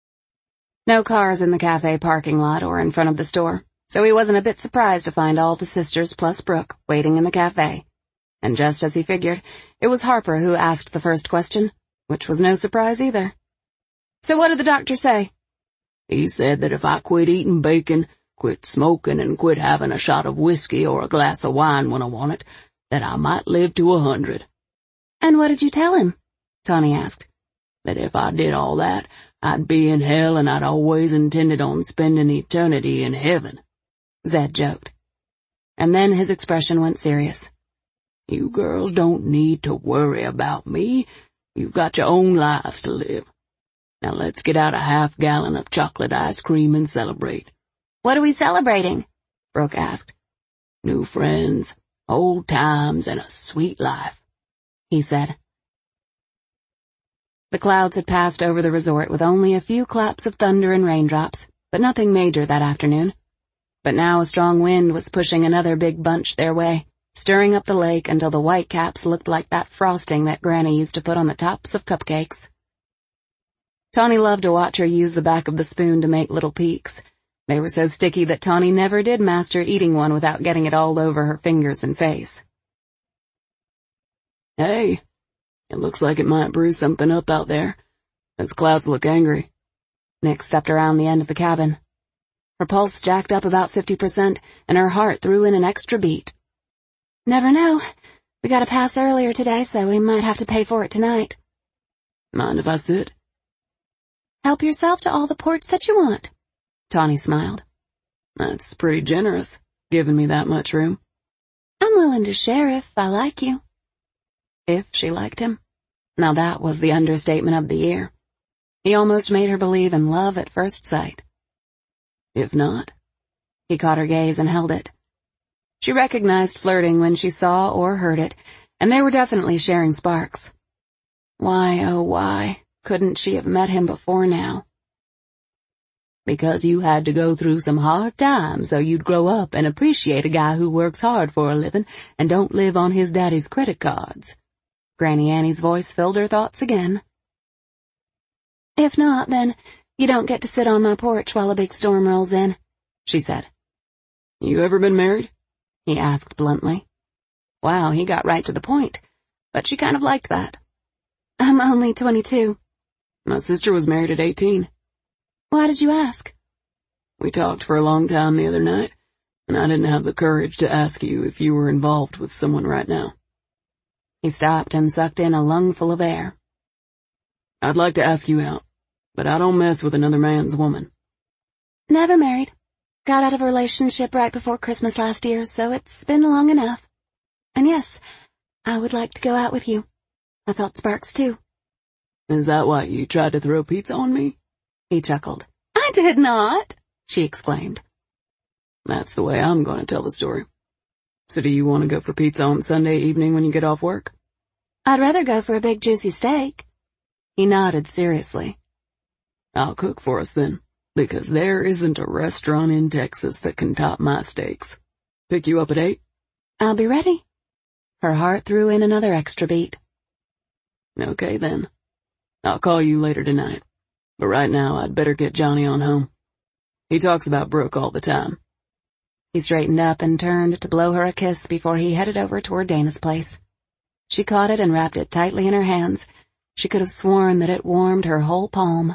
No cars in the cafe parking lot or in front of the store, so he wasn't a bit surprised to find all the sisters plus Brooke waiting in the cafe. And just as he figured, it was Harper who asked the first question, which was no surprise either. So what did the doctor say? He said that if I quit eating bacon, quit smoking, and quit having a shot of whiskey or a glass of wine when I want it, that I might live to 100. And what did you tell him? Tawny asked. That if I did all that, I'd be in hell and I'd always intended on spending eternity in heaven, Zed joked. And then his expression went serious. You girls don't need to worry about me. You've got your own lives to live. Now let's get out a half-gallon of chocolate ice cream and celebrate. What are we celebrating? Brooke asked. New friends, old times, and a sweet life, he said. The clouds had passed over the resort with only a few claps of thunder and raindrops, but nothing major that afternoon. But now a strong wind was pushing another big bunch their way, stirring up the lake until the white caps looked like that frosting that Granny used to put on the tops of cupcakes. Tawny loved to watch her use the back of the spoon to make little peaks. They were so sticky that Tawny never did master eating one without getting it all over her fingers and face. Hey, it looks like it might brew something up out there. Those clouds look angry. Nick stepped around the end of the cabin. Her pulse jacked up about 50%, and her heart threw in an extra beat. Never know. We got a pass earlier today, so we might have to pay for it tonight. Mind if I sit? Help yourself to all the porch that you want. Tawny smiled. That's pretty generous, giving me that much room. I'm willing to share if I like you. If she liked him? Now that was the understatement of the year. He almost made her believe in love at first sight. If not? He caught her gaze and held it. She recognized flirting when she saw or heard it, and they were definitely sharing sparks. Why, oh why, couldn't she have met him before now? Because you had to go through some hard times so you'd grow up and appreciate a guy who works hard for a living and don't live on his daddy's credit cards. Granny Annie's voice filled her thoughts again. If not, then You don't get to sit on my porch while a big storm rolls in, she said. You ever been married? He asked bluntly. Wow, he got right to the point, but she kind of liked that. I'm only 22. My sister was married at 18. Why did you ask? We talked for a long time the other night, and I didn't have the courage to ask you if you were involved with someone right now. He stopped and sucked in a lungful of air. I'd like to ask you out, but I don't mess with another man's woman. Never married. Got out of a relationship right before Christmas last year, so it's been long enough. And yes, I would like to go out with you. I felt sparks too. Is that why you tried to throw pizza on me? He chuckled. I did not, she exclaimed. That's the way I'm going to tell the story. So do you want to go for pizza on Sunday evening when you get off work? I'd rather go for a big juicy steak. He nodded seriously. I'll cook for us then, because there isn't a restaurant in Texas that can top my steaks. Pick you up at 8? I'll be ready. Her heart threw in another extra beat. Okay then. I'll call you later tonight. But right now I'd better get Johnny on home. He talks about Brooke all the time. He straightened up and turned to blow her a kiss before he headed over toward Dana's place. She caught it and wrapped it tightly in her hands. She could have sworn that it warmed her whole palm.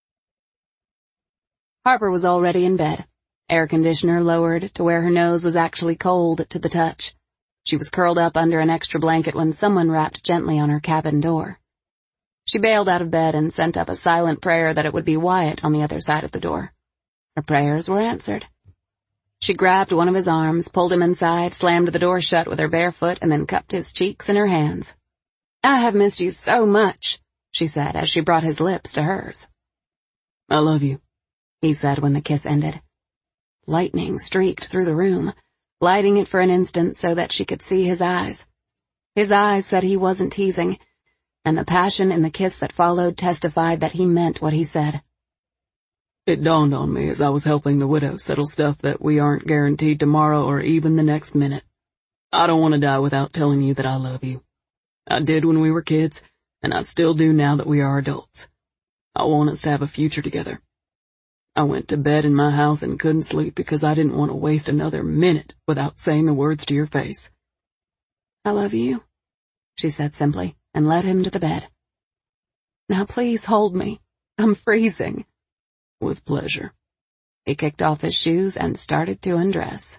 Harper was already in bed, air conditioner lowered to where her nose was actually cold to the touch. She was curled up under an extra blanket when someone rapped gently on her cabin door. She bailed out of bed and sent up a silent prayer that it would be Wyatt on the other side of the door. Her prayers were answered. She grabbed one of his arms, pulled him inside, slammed the door shut with her bare foot, and then cupped his cheeks in her hands. I have missed you so much, she said as she brought his lips to hers. I love you, he said when the kiss ended. Lightning streaked through the room, lighting it for an instant so that she could see his eyes. His eyes said he wasn't teasing, and the passion in the kiss that followed testified that he meant what he said. It dawned on me as I was helping the widow settle stuff that we aren't guaranteed tomorrow or even the next minute. I don't want to die without telling you that I love you. I did when we were kids, and I still do now that we are adults. I want us to have a future together. I went to bed in my house and couldn't sleep because I didn't want to waste another minute without saying the words to your face. I love you, she said simply, and led him to the bed. Now please hold me. I'm freezing. With pleasure. He kicked off his shoes and started to undress.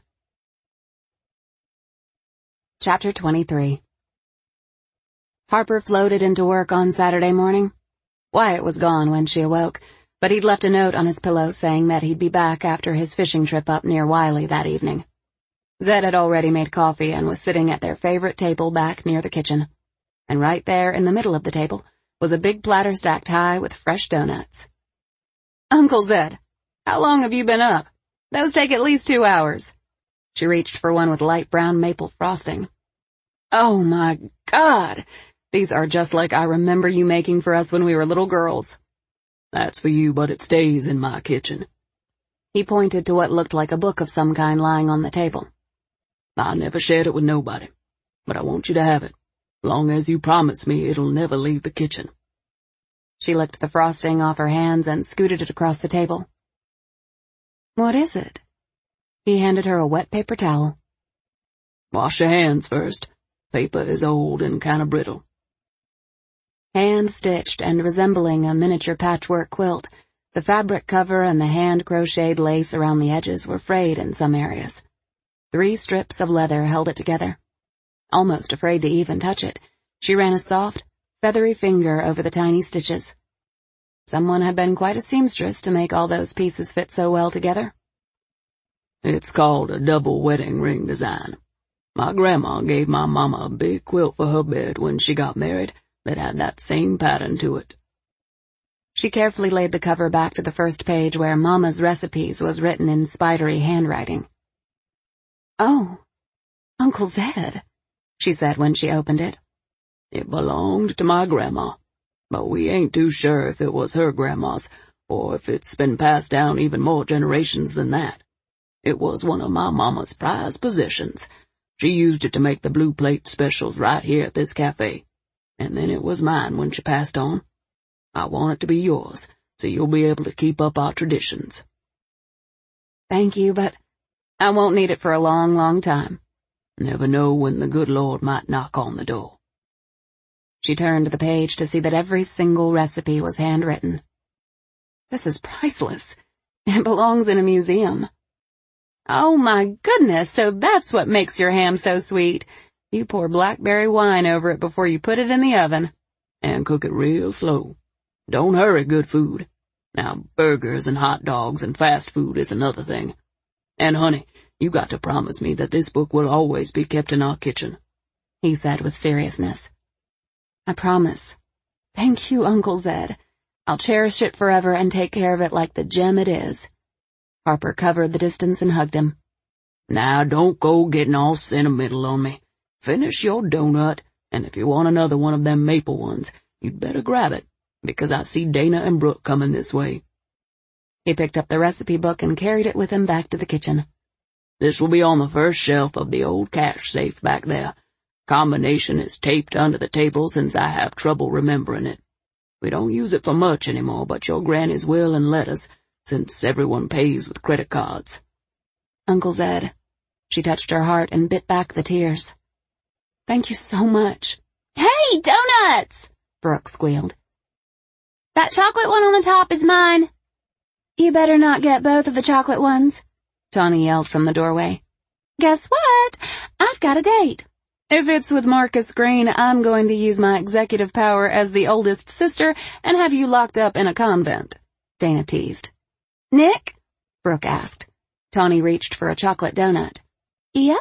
Chapter 23. Harper floated into work on Saturday morning. Wyatt was gone when she awoke, but he'd left a note on his pillow saying that he'd be back after his fishing trip up near Wiley that evening. Zed had already made coffee and was sitting at their favorite table back near the kitchen. And right there in the middle of the table was a big platter stacked high with fresh donuts. Uncle Zed, how long have you been up? Those take at least 2 hours. She reached for one with light brown maple frosting. Oh my God, these are just like I remember you making for us when we were little girls. That's for you, but it stays in my kitchen. He pointed to what looked like a book of some kind lying on the table. I never shared it with nobody, but I want you to have it, long as you promise me it'll never leave the kitchen. She licked the frosting off her hands and scooted it across the table. What is it? He handed her a wet paper towel. Wash your hands first. Paper is old and kind of brittle. Hand-stitched and resembling a miniature patchwork quilt, the fabric cover and the hand-crocheted lace around the edges were frayed in some areas. 3 strips of leather held it together. Almost afraid to even touch it, she ran a soft, feathery finger over the tiny stitches. Someone had been quite a seamstress to make all those pieces fit so well together. It's called a double wedding ring design. My grandma gave my mama a big quilt for her bed when she got married that had that same pattern to it. She carefully laid the cover back to the first page where Mama's recipes was written in spidery handwriting. Oh, Uncle Zed, she said when she opened it. It belonged to my grandma, but we ain't too sure if it was her grandma's or if it's been passed down even more generations than that. It was one of my mama's prized possessions. She used it to make the blue plate specials right here at this cafe, and then it was mine when she passed on. I want it to be yours, so you'll be able to keep up our traditions." "Thank you, but I won't need it for a long, long time." "Never know when the good Lord might knock on the door." She turned to the page to see that every single recipe was handwritten. "This is priceless. It belongs in a museum." "Oh my goodness, so that's what makes your ham so sweet. You pour blackberry wine over it before you put it in the oven." "And cook it real slow. Don't hurry good food. Now, burgers and hot dogs and fast food is another thing. And honey, you got to promise me that this book will always be kept in our kitchen," he said with seriousness. "I promise. Thank you, Uncle Zed. I'll cherish it forever and take care of it like the gem it is." Harper covered the distance and hugged him. "Now don't go getting all sentimental on me. Finish your donut, and if you want another one of them maple ones, you'd better grab it, because I see Dana and Brooke coming this way." He picked up the recipe book and carried it with him back to the kitchen. "This will be on the first shelf of the old cash safe back there. Combination is taped under the table since I have trouble remembering it. We don't use it for much anymore, but your grannies will and let us, since everyone pays with credit cards." "Uncle Zed." She touched her heart and bit back the tears. "Thank you so much." "Hey, donuts!" Brooke squealed. "That chocolate one on the top is mine." "You better not get both of the chocolate ones," Tawny yelled from the doorway. "Guess what? I've got a date." "If it's with Marcus Green, I'm going to use my executive power as the oldest sister and have you locked up in a convent," Dana teased. "Nick?" Brooke asked. Tawny reached for a chocolate donut. "Yep.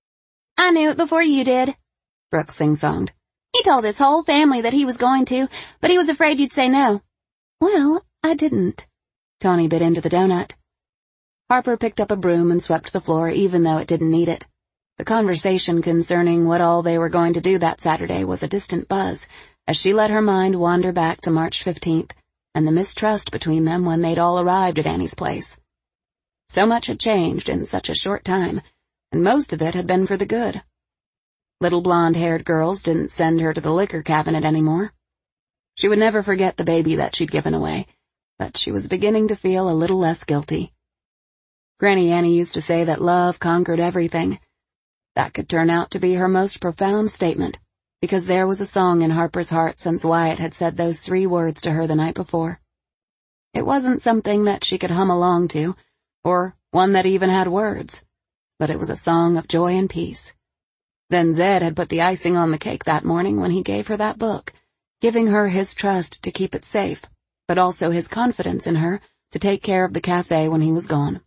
I knew it before you did," Brooke sing-songed. "He told his whole family that he was going to, but he was afraid you'd say no." "Well, I didn't." Tawny bit into the donut. Harper picked up a broom and swept the floor even though it didn't need it. The conversation concerning what all they were going to do that Saturday was a distant buzz, as she let her mind wander back to March 15th, and the mistrust between them when they'd all arrived at Annie's place. So much had changed in such a short time, and most of it had been for the good. Little blonde-haired girls didn't send her to the liquor cabinet anymore. She would never forget the baby that she'd given away, but she was beginning to feel a little less guilty. Granny Annie used to say that love conquered everything. That could turn out to be her most profound statement, because there was a song in Harper's heart since Wyatt had said those 3 words to her the night before. It wasn't something that she could hum along to, or one that even had words, but it was a song of joy and peace. Then Zed had put the icing on the cake that morning when he gave her that book, giving her his trust to keep it safe, but also his confidence in her to take care of the cafe when he was gone.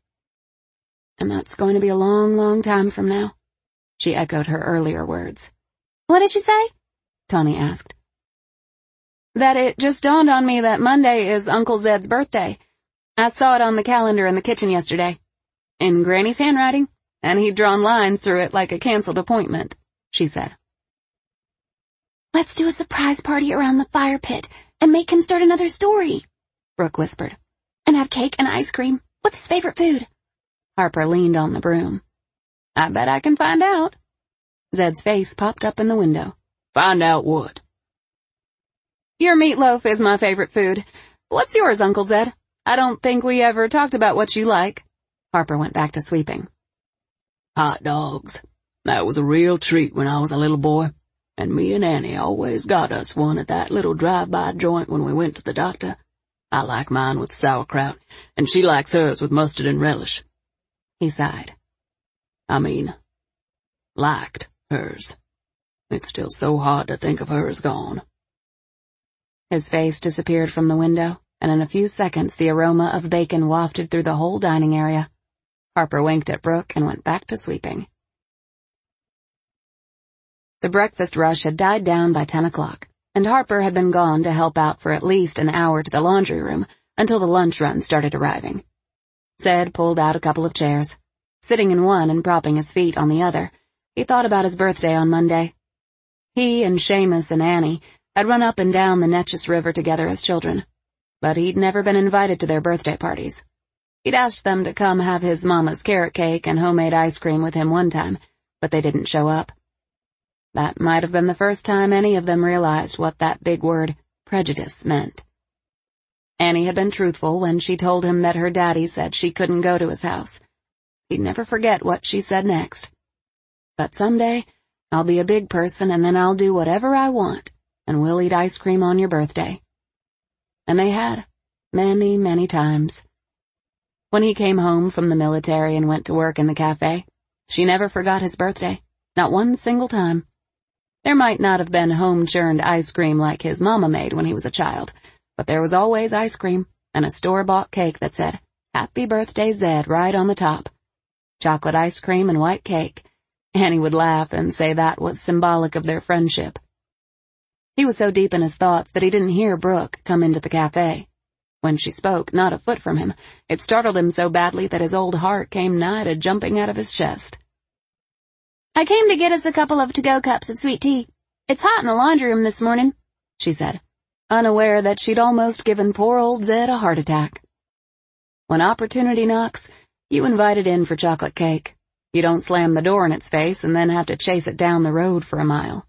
And that's going to be a long, long time from now. She echoed her earlier words. "What did you say?" Tawny asked. "That it just dawned on me that Monday is Uncle Zed's birthday. I saw it on the calendar in the kitchen yesterday, in Granny's handwriting, and he'd drawn lines through it like a canceled appointment," she said. "Let's do a surprise party around the fire pit and make him start another story," Brooke whispered. "And have cake and ice cream. What's his favorite food?" Harper leaned on the broom. "I bet I can find out." Zed's face popped up in the window. "Find out what?" "Your meatloaf is my favorite food. What's yours, Uncle Zed? I don't think we ever talked about what you like." Harper went back to sweeping. "Hot dogs. That was a real treat when I was a little boy, and me and Annie always got us one at that little drive-by joint when we went to the doctor. I like mine with sauerkraut, and she likes hers with mustard and relish." He sighed. I mean, liked hers. It's still so hard to think of her as gone. His face disappeared from the window, and in a few seconds the aroma of bacon wafted through the whole dining area. Harper winked at Brooke and went back to sweeping. The breakfast rush had died down by 10 o'clock, and Harper had been gone to help out for at least an hour to the laundry room until the lunch run started arriving. Zed pulled out a couple of chairs. Sitting in one and propping his feet on the other, he thought about his birthday on Monday. He and Seamus and Annie had run up and down the Neches River together as children, but he'd never been invited to their birthday parties. He'd asked them to come have his mama's carrot cake and homemade ice cream with him one time, but they didn't show up. That might have been the first time any of them realized what that big word, prejudice, meant. Annie had been truthful when she told him that her daddy said she couldn't go to his house. He'd never forget what she said next. But someday, I'll be a big person and then I'll do whatever I want, and we'll eat ice cream on your birthday. And they had, many, many times. When he came home from the military and went to work in the cafe, she never forgot his birthday, not one single time. There might not have been home-churned ice cream like his mama made when he was a child, but there was always ice cream and a store-bought cake that said, "Happy Birthday, Zed," right on the top. Chocolate ice cream and white cake. Annie would laugh and say that was symbolic of their friendship. He was so deep in his thoughts that he didn't hear Brooke come into the cafe. When she spoke, not a foot from him, it startled him so badly that his old heart came nigh to jumping out of his chest. "I came to get us a couple of to-go cups of sweet tea. It's hot in the laundry room this morning," she said, unaware that she'd almost given poor old Zed a heart attack. When opportunity knocks, you invite it in for chocolate cake. You don't slam the door in its face and then have to chase it down the road for a mile.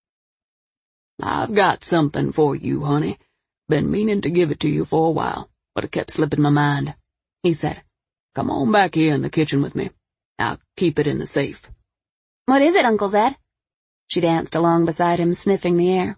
"I've got something for you, honey. Been meaning to give it to you for a while, but it kept slipping my mind," he said. "Come on back here in the kitchen with me. I'll keep it in the safe." "What is it, Uncle Zed?" She danced along beside him, sniffing the air.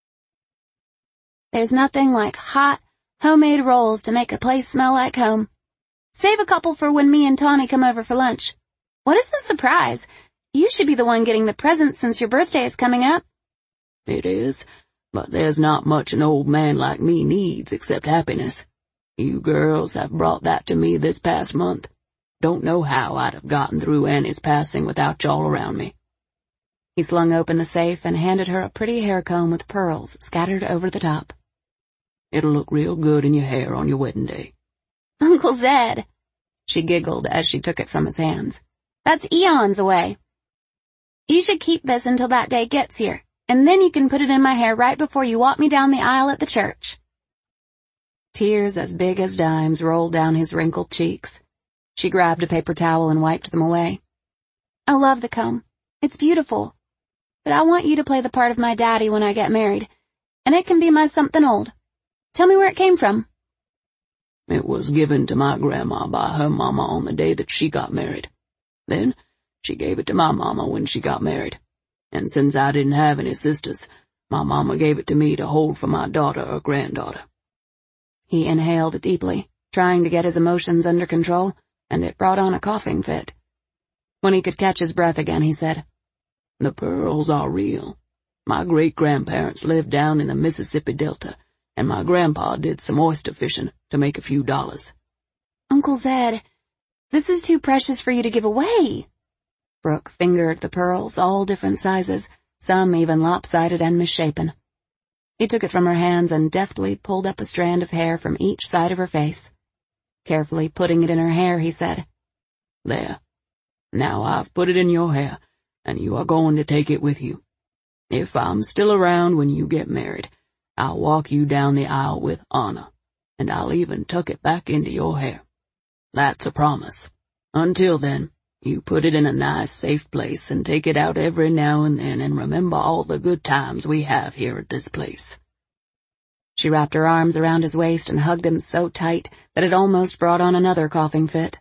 "There's nothing like hot, homemade rolls to make a place smell like home. Save a couple for when me and Tawny come over for lunch. What is the surprise? You should be the one getting the presents since your birthday is coming up." "It is, but there's not much an old man like me needs except happiness. You girls have brought that to me this past month. Don't know how I'd have gotten through Annie's passing without y'all around me." He slung open the safe and handed her a pretty hair comb with pearls scattered over the top. "It'll look real good in your hair on your wedding day." "Uncle Zed," she giggled as she took it from his hands. "That's eons away. You should keep this until that day gets here, and then you can put it in my hair right before you walk me down the aisle at the church." Tears as big as dimes rolled down his wrinkled cheeks. She grabbed a paper towel and wiped them away. "I love the comb. It's beautiful. But I want you to play the part of my daddy when I get married, and it can be my something old. Tell me where it came from." "It was given to my grandma by her mama on the day that she got married. Then she gave it to my mama when she got married. And since I didn't have any sisters, my mama gave it to me to hold for my daughter or granddaughter." He inhaled deeply, trying to get his emotions under control, and it brought on a coughing fit. When he could catch his breath again, he said, "The pearls are real. My great-grandparents lived down in the Mississippi Delta, and my grandpa did some oyster fishing to make a few dollars." "Uncle Zed, this is too precious for you to give away." Brooke fingered the pearls, all different sizes, some even lopsided and misshapen. He took it from her hands and deftly pulled up a strand of hair from each side of her face. Carefully putting it in her hair, he said, "There. Now I've put it in your hair, and you are going to take it with you. If I'm still around when you get married, I'll walk you down the aisle with honor, and I'll even tuck it back into your hair. That's a promise. Until then, you put it in a nice, safe place and take it out every now and then and remember all the good times we have here at this place." She wrapped her arms around his waist and hugged him so tight that it almost brought on another coughing fit.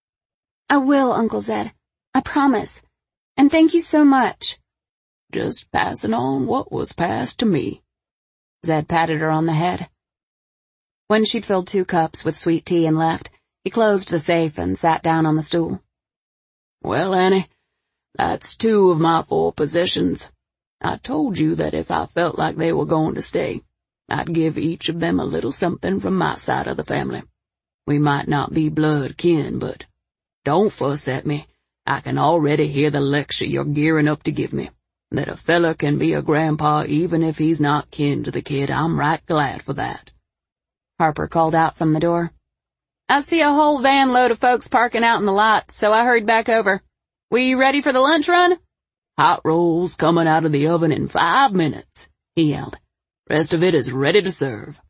"I will, Uncle Zed. I promise. And thank you so much." "Just passing on what was passed to me." Zed patted her on the head. When she'd filled 2 cups with sweet tea and left, he closed the safe and sat down on the stool. "Well, Annie, that's 2 of my 4 possessions. I told you that if I felt like they were going to stay, I'd give each of them a little something from my side of the family. We might not be blood kin, but don't fuss at me. I can already hear the lecture you're gearing up to give me. That a fella can be a grandpa even if he's not kin to the kid. I'm right glad for that." Harper called out from the door. "I see a whole van load of folks parking out in the lot, so I hurried back over. We ready for the lunch run?" "Hot rolls coming out of the oven in 5 minutes, he yelled. "Rest of it is ready to serve."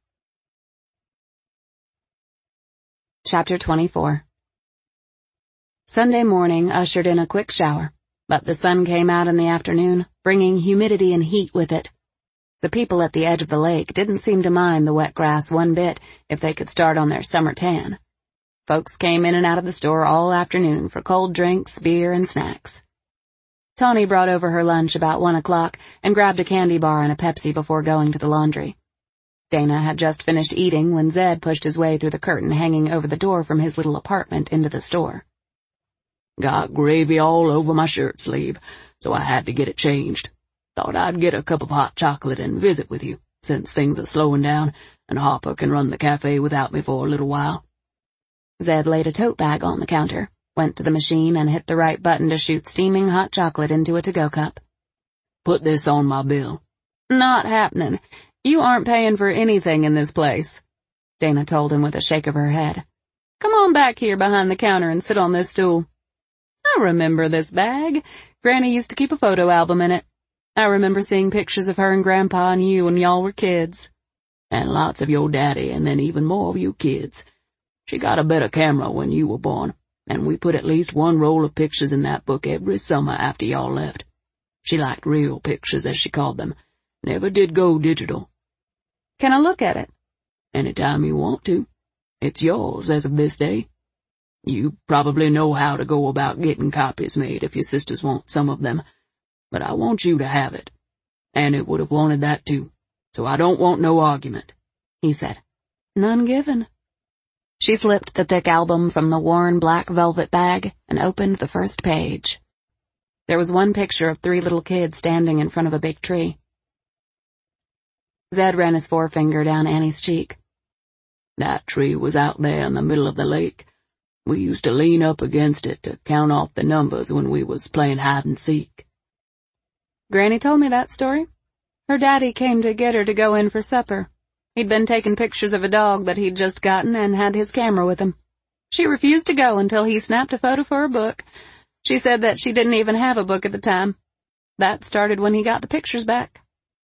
Chapter 24. Sunday morning ushered in a quick shower, but the sun came out in the afternoon, bringing humidity and heat with it. The people at the edge of the lake didn't seem to mind the wet grass one bit if they could start on their summer tan. Folks came in and out of the store all afternoon for cold drinks, beer, and snacks. Tawny brought over her lunch about 1 o'clock and grabbed a candy bar and a Pepsi before going to the laundry. Dana had just finished eating when Zed pushed his way through the curtain hanging over the door from his little apartment into the store. Got gravy all over my shirt sleeve, so I had to get it changed. Thought I'd get a cup of hot chocolate and visit with you, since things are slowing down and Hopper can run the cafe without me for a little while. Zed laid a tote bag on the counter, went to the machine and hit the right button to shoot steaming hot chocolate into a to-go cup. Put this on my bill. Not happening. You aren't paying for anything in this place, Dana told him with a shake of her head. Come on back here behind the counter and sit on this stool. I remember this bag. Granny used to keep a photo album in it. I remember seeing pictures of her and Grandpa and you when y'all were kids. And lots of your daddy and then even more of you kids. She got a better camera when you were born, and we put at least one roll of pictures in that book every summer after y'all left. She liked real pictures, as she called them. Never did go digital. Can I look at it? Anytime you want to. It's yours as of this day. You probably know how to go about getting copies made if your sisters want some of them, but I want you to have it. Annie would have wanted that too, so I don't want no argument, he said. None given. She slipped the thick album from the worn black velvet bag and opened the first page. There was one picture of 3 little kids standing in front of a big tree. Zed ran his forefinger down Annie's cheek. That tree was out there in the middle of the lake. We used to lean up against it to count off the numbers when we was playing hide-and-seek. Granny told me that story. Her daddy came to get her to go in for supper. He'd been taking pictures of a dog that he'd just gotten and had his camera with him. She refused to go until he snapped a photo for her book. She said that she didn't even have a book at the time. That started when he got the pictures back.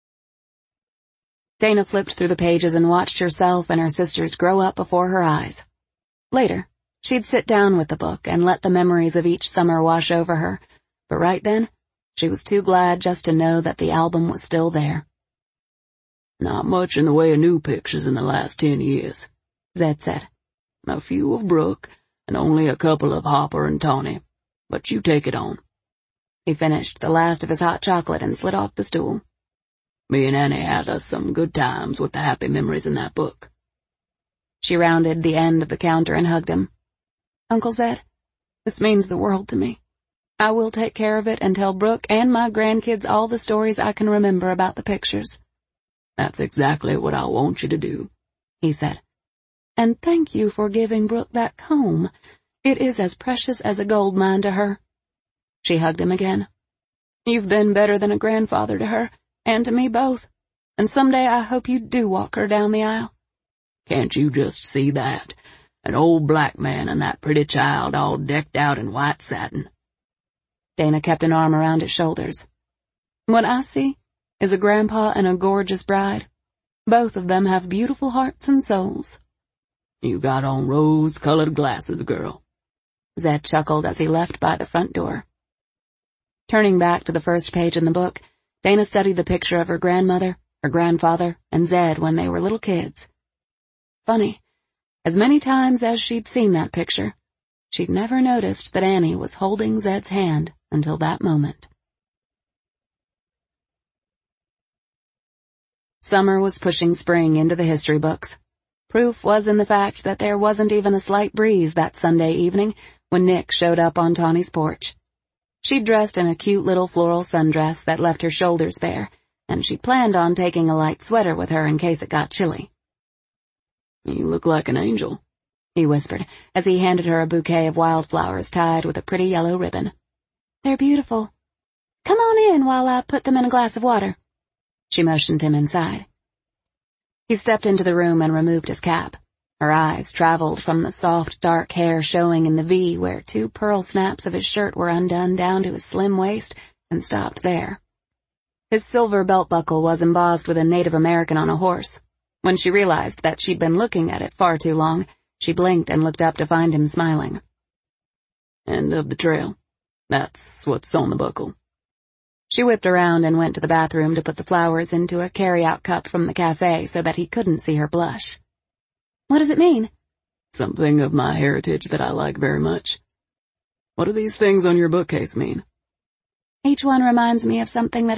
Dana flipped through the pages and watched herself and her sisters grow up before her eyes. Later, she'd sit down with the book and let the memories of each summer wash over her, but right then, she was too glad just to know that the album was still there. Not much in the way of new pictures in the last 10 years, Zed said. A few of Brooke, and only a couple of Hopper and Tawny, but you take it on. He finished the last of his hot chocolate and slid off the stool. Me and Annie had us some good times with the happy memories in that book. She rounded the end of the counter and hugged him. Uncle Zed, this means the world to me. I will take care of it and tell Brooke and my grandkids all the stories I can remember about the pictures. That's exactly what I want you to do, he said. And thank you for giving Brooke that comb. It is as precious as a gold mine to her. She hugged him again. You've been better than a grandfather to her, and to me both, and someday I hope you do walk her down the aisle. Can't you just see that? An old black man and that pretty child all decked out in white satin. Dana kept an arm around his shoulders. What I see is a grandpa and a gorgeous bride. Both of them have beautiful hearts and souls. You got on rose-colored glasses, girl. Zed chuckled as he left by the front door. Turning back to the first page in the book, Dana studied the picture of her grandmother, her grandfather, and Zed when they were little kids. Funny, as many times as she'd seen that picture, she'd never noticed that Annie was holding Zed's hand until that moment. Summer was pushing spring into the history books. Proof was in the fact that there wasn't even a slight breeze that Sunday evening when Nick showed up on Tawny's porch. She'd dressed in a cute little floral sundress that left her shoulders bare, and she planned on taking a light sweater with her in case it got chilly. You look like an angel, he whispered as he handed her a bouquet of wildflowers tied with a pretty yellow ribbon. They're beautiful. Come on in while I put them in a glass of water. She motioned him inside. He stepped into the room and removed his cap. Her eyes traveled from the soft, dark hair showing in the V where 2 pearl snaps of his shirt were undone down to his slim waist and stopped there. His silver belt buckle was embossed with a Native American on a horse. When she realized that she'd been looking at it far too long, she blinked and looked up to find him smiling. End of the trail. That's what's on the buckle. She whipped around and went to the bathroom to put the flowers into a carry-out cup from the cafe so that he couldn't see her blush. What does it mean? Something of my heritage that I like very much. What do these things on your bookcase mean? Each one reminds me of something that